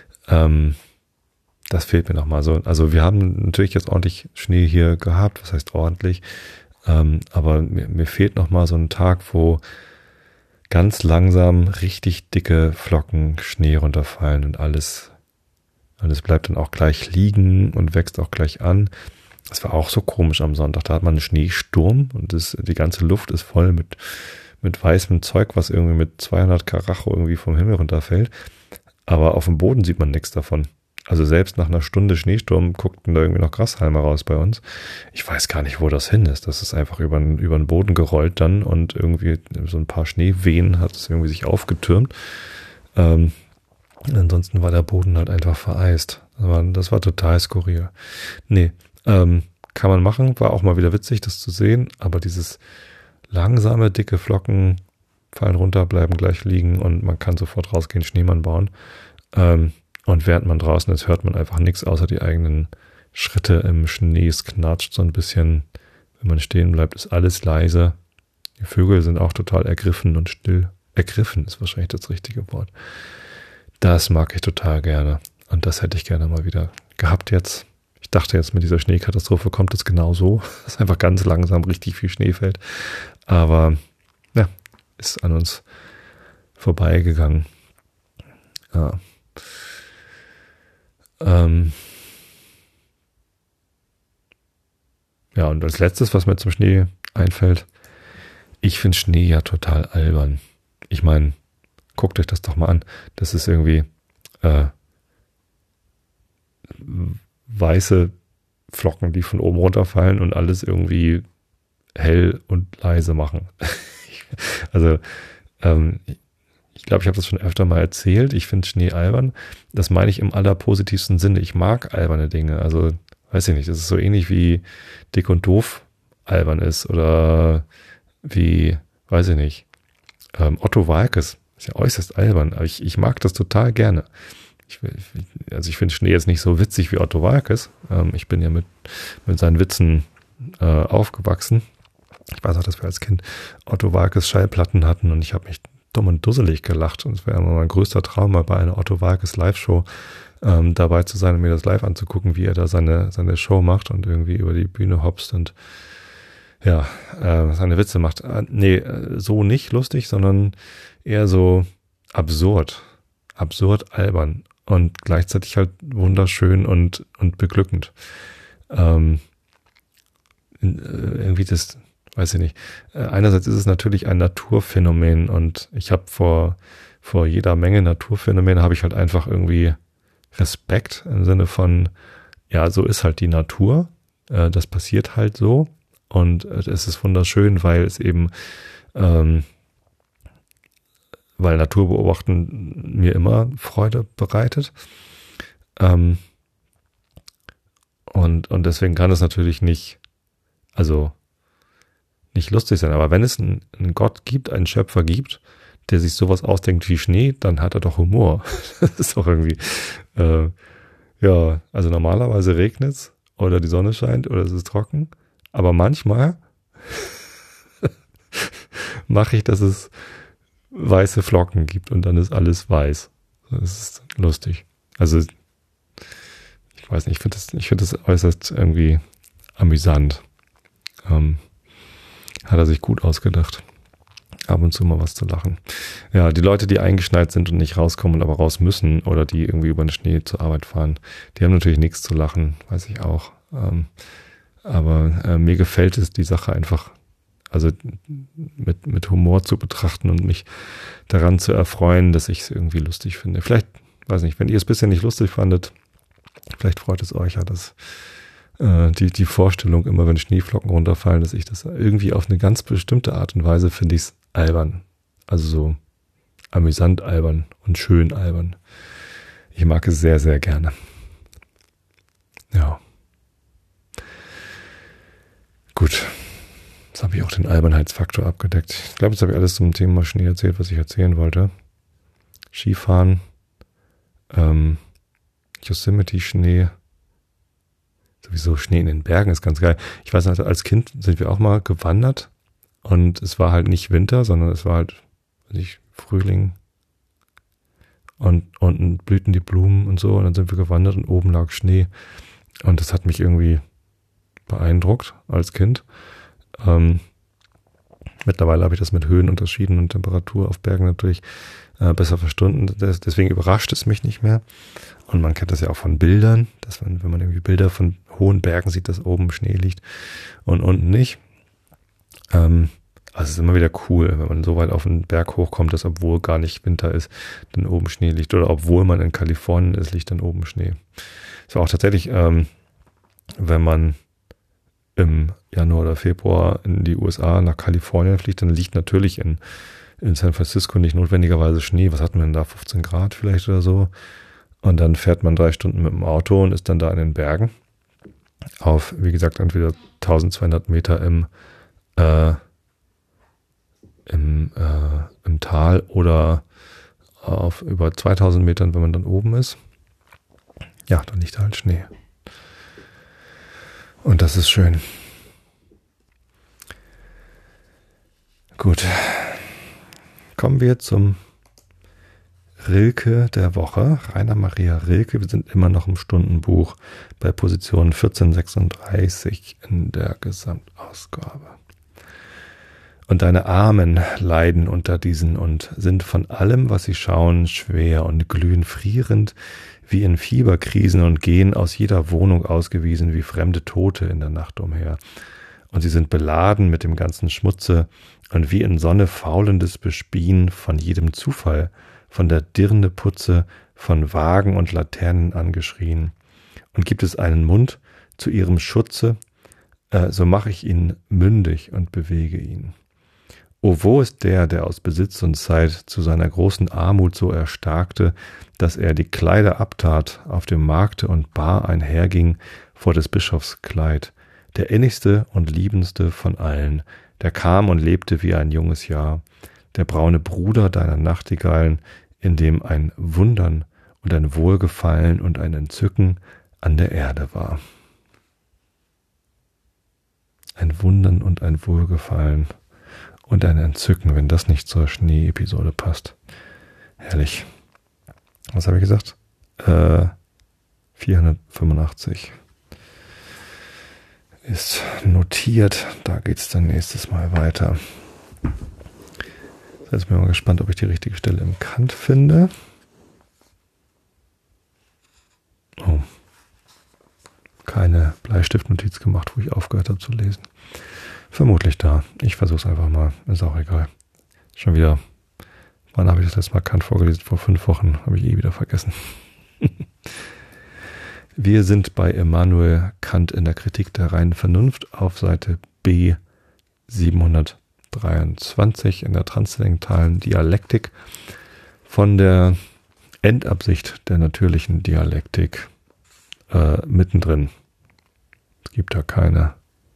das fehlt mir nochmal so. Also wir haben natürlich jetzt ordentlich Schnee hier gehabt, was heißt ordentlich, aber mir fehlt nochmal so ein Tag, wo ganz langsam richtig dicke Flocken Schnee runterfallen und alles bleibt dann auch gleich liegen und wächst auch gleich an. Das war auch so komisch am Sonntag. Da hat man einen Schneesturm und die ganze Luft ist voll mit weißem Zeug, was irgendwie mit 200 Karacho irgendwie vom Himmel runterfällt. Aber auf dem Boden sieht man nichts davon. Also selbst nach einer Stunde Schneesturm guckten da irgendwie noch Grashalme raus bei uns. Ich weiß gar nicht, wo das hin ist. Das ist einfach über den Boden gerollt dann und irgendwie so ein paar Schneewehen hat es irgendwie sich aufgetürmt. Ansonsten war der Boden halt einfach vereist. Das war total skurril. Nee, kann man machen. War auch mal wieder witzig, das zu sehen. Aber dieses langsame, dicke Flocken fallen runter, bleiben gleich liegen und man kann sofort rausgehen, Schneemann bauen. Und während man draußen ist, hört man einfach nichts außer die eigenen Schritte im Schnee. Es knatscht so ein bisschen. Wenn man stehen bleibt, ist alles leise. Die Vögel sind auch total ergriffen und still. Ergriffen ist wahrscheinlich das richtige Wort. Das mag ich total gerne. Und das hätte ich gerne mal wieder gehabt jetzt. Ich dachte jetzt, mit dieser Schneekatastrophe kommt es genau so, dass einfach ganz langsam richtig viel Schnee fällt. Aber ja, ist an uns vorbeigegangen. Ja. Ja, und als letztes, was mir zum Schnee einfällt, ich finde Schnee ja total albern. Ich meine, guckt euch das doch mal an. Das ist irgendwie weiße Flocken, die von oben runterfallen und alles irgendwie hell und leise machen. Also, ich glaube, ich habe das schon öfter mal erzählt. Ich finde Schnee albern. Das meine ich im allerpositivsten Sinne. Ich mag alberne Dinge. Also, weiß ich nicht, das ist so ähnlich wie Dick und Doof albern ist oder wie, weiß ich nicht, Otto Waalkes ist ja äußerst albern, aber ich mag das total gerne. Ich finde Schnee jetzt nicht so witzig wie Otto Waalkes. Ich bin ja mit seinen Witzen aufgewachsen. Ich weiß auch, dass wir als Kind Otto Waalkes Schallplatten hatten und ich habe mich dumm und dusselig gelacht. Und es wäre immer mein größter Traum, mal bei einer Otto Waalkes Live-Show dabei zu sein und mir das live anzugucken, wie er da seine Show macht und irgendwie über die Bühne hopst und ja, seine Witze macht. Nee, so nicht lustig, sondern eher so absurd albern und gleichzeitig halt wunderschön und beglückend. Irgendwie das, weiß ich nicht. Einerseits ist es natürlich ein Naturphänomen und ich habe vor jeder Menge Naturphänomene habe ich halt einfach irgendwie Respekt im Sinne von, ja, so ist halt die Natur. Das passiert halt so und es ist wunderschön, weil es eben weil Natur beobachten mir immer Freude bereitet. Und deswegen kann es natürlich nicht lustig sein. Aber wenn es einen Gott gibt, einen Schöpfer gibt, der sich sowas ausdenkt wie Schnee, dann hat er doch Humor. Das ist doch irgendwie, ja, also normalerweise regnet es oder die Sonne scheint oder es ist trocken. Aber manchmal mache ich, dass es weiße Flocken gibt und dann ist alles weiß. Das ist lustig. Also ich weiß nicht, ich finde das äußerst irgendwie amüsant. Hat er sich gut ausgedacht. Ab und zu mal was zu lachen. Ja, die Leute, die eingeschneit sind und nicht rauskommen, aber raus müssen oder die irgendwie über den Schnee zur Arbeit fahren, die haben natürlich nichts zu lachen, weiß ich auch. Aber mir gefällt es, die Sache einfach also mit Humor zu betrachten und mich daran zu erfreuen, dass ich es irgendwie lustig finde. Vielleicht, weiß nicht, wenn ihr es bisher nicht lustig fandet, vielleicht freut es euch ja, dass die Vorstellung, immer wenn Schneeflocken runterfallen, dass ich das irgendwie auf eine ganz bestimmte Art und Weise finde ich es albern. Also so amüsant albern und schön albern. Ich mag es sehr, sehr gerne. Ja. Gut. Jetzt habe ich auch den Albernheitsfaktor abgedeckt. Ich glaube, jetzt habe ich alles zum Thema Schnee erzählt, was ich erzählen wollte. Skifahren, Yosemite-Schnee, sowieso Schnee in den Bergen ist ganz geil. Ich weiß noch, als Kind sind wir auch mal gewandert und es war halt nicht Winter, sondern es war halt, weiß ich, Frühling und unten blühten die Blumen und so und dann sind wir gewandert und oben lag Schnee und das hat mich irgendwie beeindruckt als Kind. Mittlerweile habe ich das mit Höhenunterschieden und Temperatur auf Bergen natürlich besser verstanden. Deswegen überrascht es mich nicht mehr. Und man kennt das ja auch von Bildern, dass man, wenn man irgendwie Bilder von hohen Bergen sieht, dass oben Schnee liegt und unten nicht. Also es ist immer wieder cool, wenn man so weit auf den Berg hochkommt, dass obwohl gar nicht Winter ist, dann oben Schnee liegt. Oder obwohl man in Kalifornien ist, liegt dann oben Schnee. Es war auch tatsächlich, wenn man im Januar oder Februar in die USA nach Kalifornien fliegt, dann liegt natürlich in San Francisco nicht notwendigerweise Schnee. Was hatten wir denn da? 15 Grad vielleicht oder so. Und dann fährt man 3 Stunden mit dem Auto und ist dann da in den Bergen auf, wie gesagt, entweder 1200 Meter im Tal oder auf über 2000 Metern, wenn man dann oben ist. Ja, dann liegt da halt Schnee. Und das ist schön. Gut. Kommen wir zum Rilke der Woche. Rainer Maria Rilke. Wir sind immer noch im Stundenbuch bei Position 1436 in der Gesamtausgabe. Und deine Armen leiden unter diesen und sind von allem, was sie schauen, schwer und glühen frierend wie in Fieberkrisen und gehen aus jeder Wohnung ausgewiesen wie fremde Tote in der Nacht umher. Und sie sind beladen mit dem ganzen Schmutze und wie in Sonne faulendes Bespien von jedem Zufall, von der Dirne Putze, von Wagen und Laternen angeschrien. Und gibt es einen Mund zu ihrem Schutze, so mache ich ihn mündig und bewege ihn. O, wo ist der aus Besitz und Zeit zu seiner großen Armut so erstarkte, dass er die Kleider abtat, auf dem Markte und bar einherging vor des Bischofs Kleid, der innigste und liebendste von allen, der kam und lebte wie ein junges Jahr, der braune Bruder deiner Nachtigallen, in dem ein Wundern und ein Wohlgefallen und ein Entzücken an der Erde war. Ein Wundern und ein Wohlgefallen und ein Entzücken, wenn das nicht zur Schnee-Episode passt. Herrlich. Was habe ich gesagt? 485 ist notiert. Da geht es dann nächstes Mal weiter. Jetzt bin ich mal gespannt, ob ich die richtige Stelle im Kant finde. Oh. Keine Bleistiftnotiz gemacht, wo ich aufgehört habe zu lesen. Vermutlich da. Ich versuche es einfach mal. Ist auch egal. Schon wieder. Wann habe ich das letzte Mal Kant vorgelesen? Vor 5 Wochen. Habe ich wieder vergessen. Wir sind bei Immanuel Kant in der Kritik der reinen Vernunft auf Seite B 723 in der transzendentalen Dialektik von der Endabsicht der natürlichen Dialektik mittendrin. Es gibt da keinen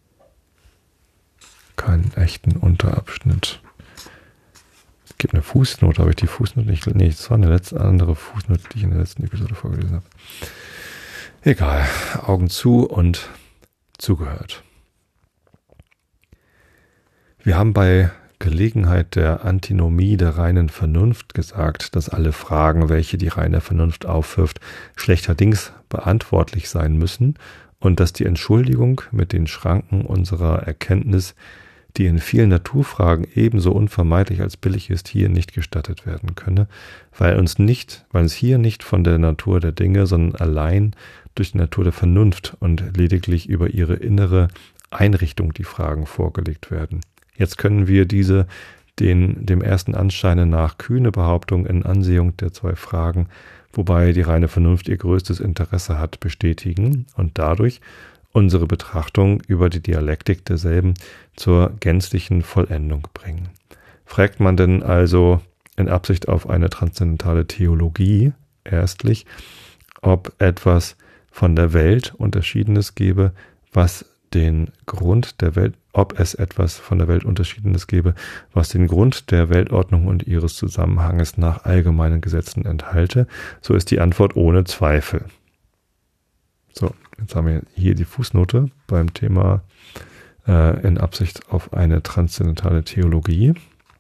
echten Unterabschnitt. Es gibt eine Fußnote, habe ich die Fußnote nicht? Nee, es war eine andere Fußnote, die ich in der letzten Episode vorgelesen habe. Egal, Augen zu und zugehört. Wir haben bei Gelegenheit der Antinomie der reinen Vernunft gesagt, dass alle Fragen, welche die reine Vernunft aufwirft, schlechterdings beantwortlich sein müssen und dass die Entschuldigung mit den Schranken unserer Erkenntnis, die in vielen Naturfragen ebenso unvermeidlich als billig ist, hier nicht gestattet werden könne, weil uns hier nicht von der Natur der Dinge, sondern allein durch die Natur der Vernunft und lediglich über ihre innere Einrichtung die Fragen vorgelegt werden. Jetzt können wir diese dem ersten Anscheine nach kühne Behauptung in Ansehung der zwei Fragen, wobei die reine Vernunft ihr größtes Interesse hat, bestätigen und dadurch unsere Betrachtung über die Dialektik derselben zur gänzlichen Vollendung bringen. Fragt man denn also in Absicht auf eine transzendentale Theologie erstlich, ob etwas von der Welt Unterschiedenes gäbe, was den Grund der Welt, ob es etwas von der Welt Unterschiedenes gäbe, was den Grund der Weltordnung und ihres Zusammenhanges nach allgemeinen Gesetzen enthalte, so ist die Antwort ohne Zweifel. So, jetzt haben wir hier die Fußnote beim Thema in Absicht auf eine transzendentale Theologie.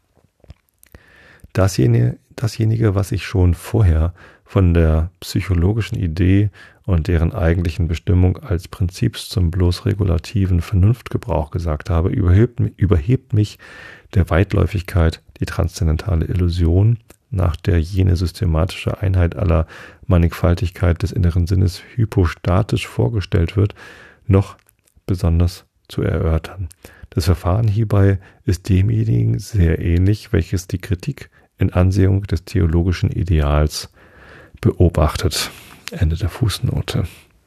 Dasjenige, was ich schon vorher von der psychologischen Idee und deren eigentlichen Bestimmung als Prinzips zum bloß regulativen Vernunftgebrauch gesagt habe, überhebt mich der Weitläufigkeit die transzendentale Illusion, nach der jene systematische Einheit aller Mannigfaltigkeit des inneren Sinnes hypostatisch vorgestellt wird, noch besonders zu erörtern. Das Verfahren hierbei ist demjenigen sehr ähnlich, welches die Kritik in Ansehung des theologischen Ideals beobachtet. Ende der Fußnote.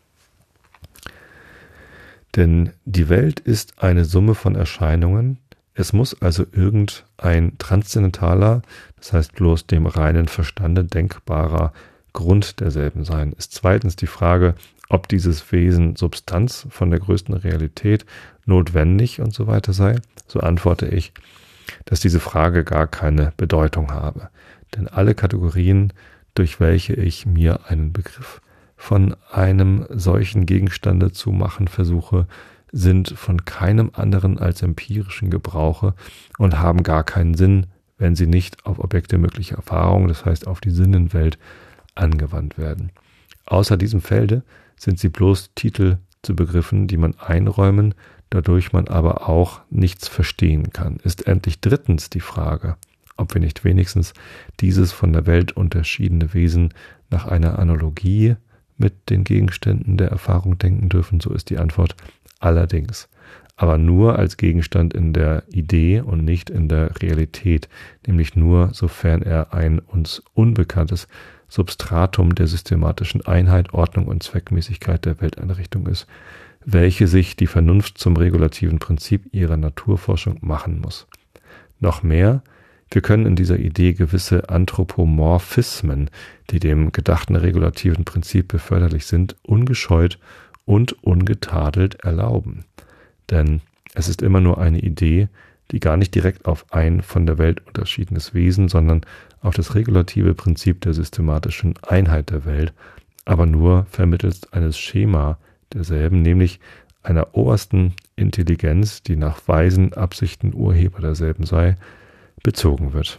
Denn die Welt ist eine Summe von Erscheinungen. Es muss also irgendein transzendentaler, das heißt bloß dem reinen Verstande denkbarer Grund derselben sein. Ist zweitens die Frage, ob dieses Wesen Substanz von der größten Realität notwendig und so weiter sei. So antworte ich, dass diese Frage gar keine Bedeutung habe. Denn alle Kategorien, durch welche ich mir einen Begriff von einem solchen Gegenstande zu machen versuche, sind von keinem anderen als empirischen Gebrauche und haben gar keinen Sinn, wenn sie nicht auf Objekte möglicher Erfahrung, das heißt auf die Sinnenwelt, angewandt werden. Außer diesem Felde sind sie bloß Titel zu Begriffen, die man einräumen, dadurch man aber auch nichts verstehen kann. Ist endlich drittens die Frage, ob wir nicht wenigstens dieses von der Welt unterschiedene Wesen nach einer Analogie mit den Gegenständen der Erfahrung denken dürfen, so ist die Antwort allerdings. Aber nur als Gegenstand in der Idee und nicht in der Realität, nämlich nur, sofern er ein uns unbekanntes Substratum der systematischen Einheit, Ordnung und Zweckmäßigkeit der Welteinrichtung ist, welche sich die Vernunft zum regulativen Prinzip ihrer Naturforschung machen muss. Noch mehr, wir können in dieser Idee gewisse Anthropomorphismen, die dem gedachten regulativen Prinzip beförderlich sind, ungescheut und ungetadelt erlauben. Denn es ist immer nur eine Idee, die gar nicht direkt auf ein von der Welt unterschiedenes Wesen, sondern auf das regulative Prinzip der systematischen Einheit der Welt, aber nur vermittels eines Schema derselben, nämlich einer obersten Intelligenz, die nach weisen Absichten Urheber derselben sei, bezogen wird.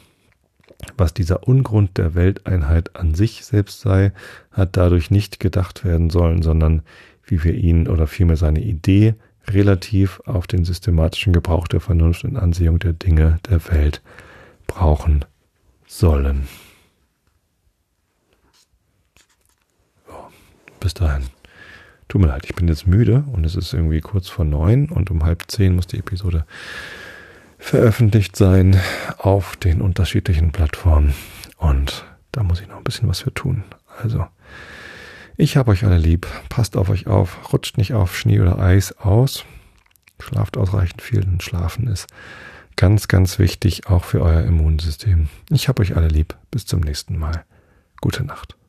Was dieser Ungrund der Welteinheit an sich selbst sei, hat dadurch nicht gedacht werden sollen, sondern wie wir ihn oder vielmehr seine Idee relativ auf den systematischen Gebrauch der Vernunft in Ansehung der Dinge der Welt brauchen sollen. So, bis dahin. Tut mir leid, ich bin jetzt müde und es ist irgendwie kurz vor 9 und um 9:30 muss die Episode veröffentlicht sein auf den unterschiedlichen Plattformen und da muss ich noch ein bisschen was für tun. Also, ich habe euch alle lieb, passt auf euch auf, rutscht nicht auf Schnee oder Eis aus, schlaft ausreichend viel, denn Schlafen ist ganz, ganz wichtig, auch für euer Immunsystem. Ich habe euch alle lieb, bis zum nächsten Mal. Gute Nacht.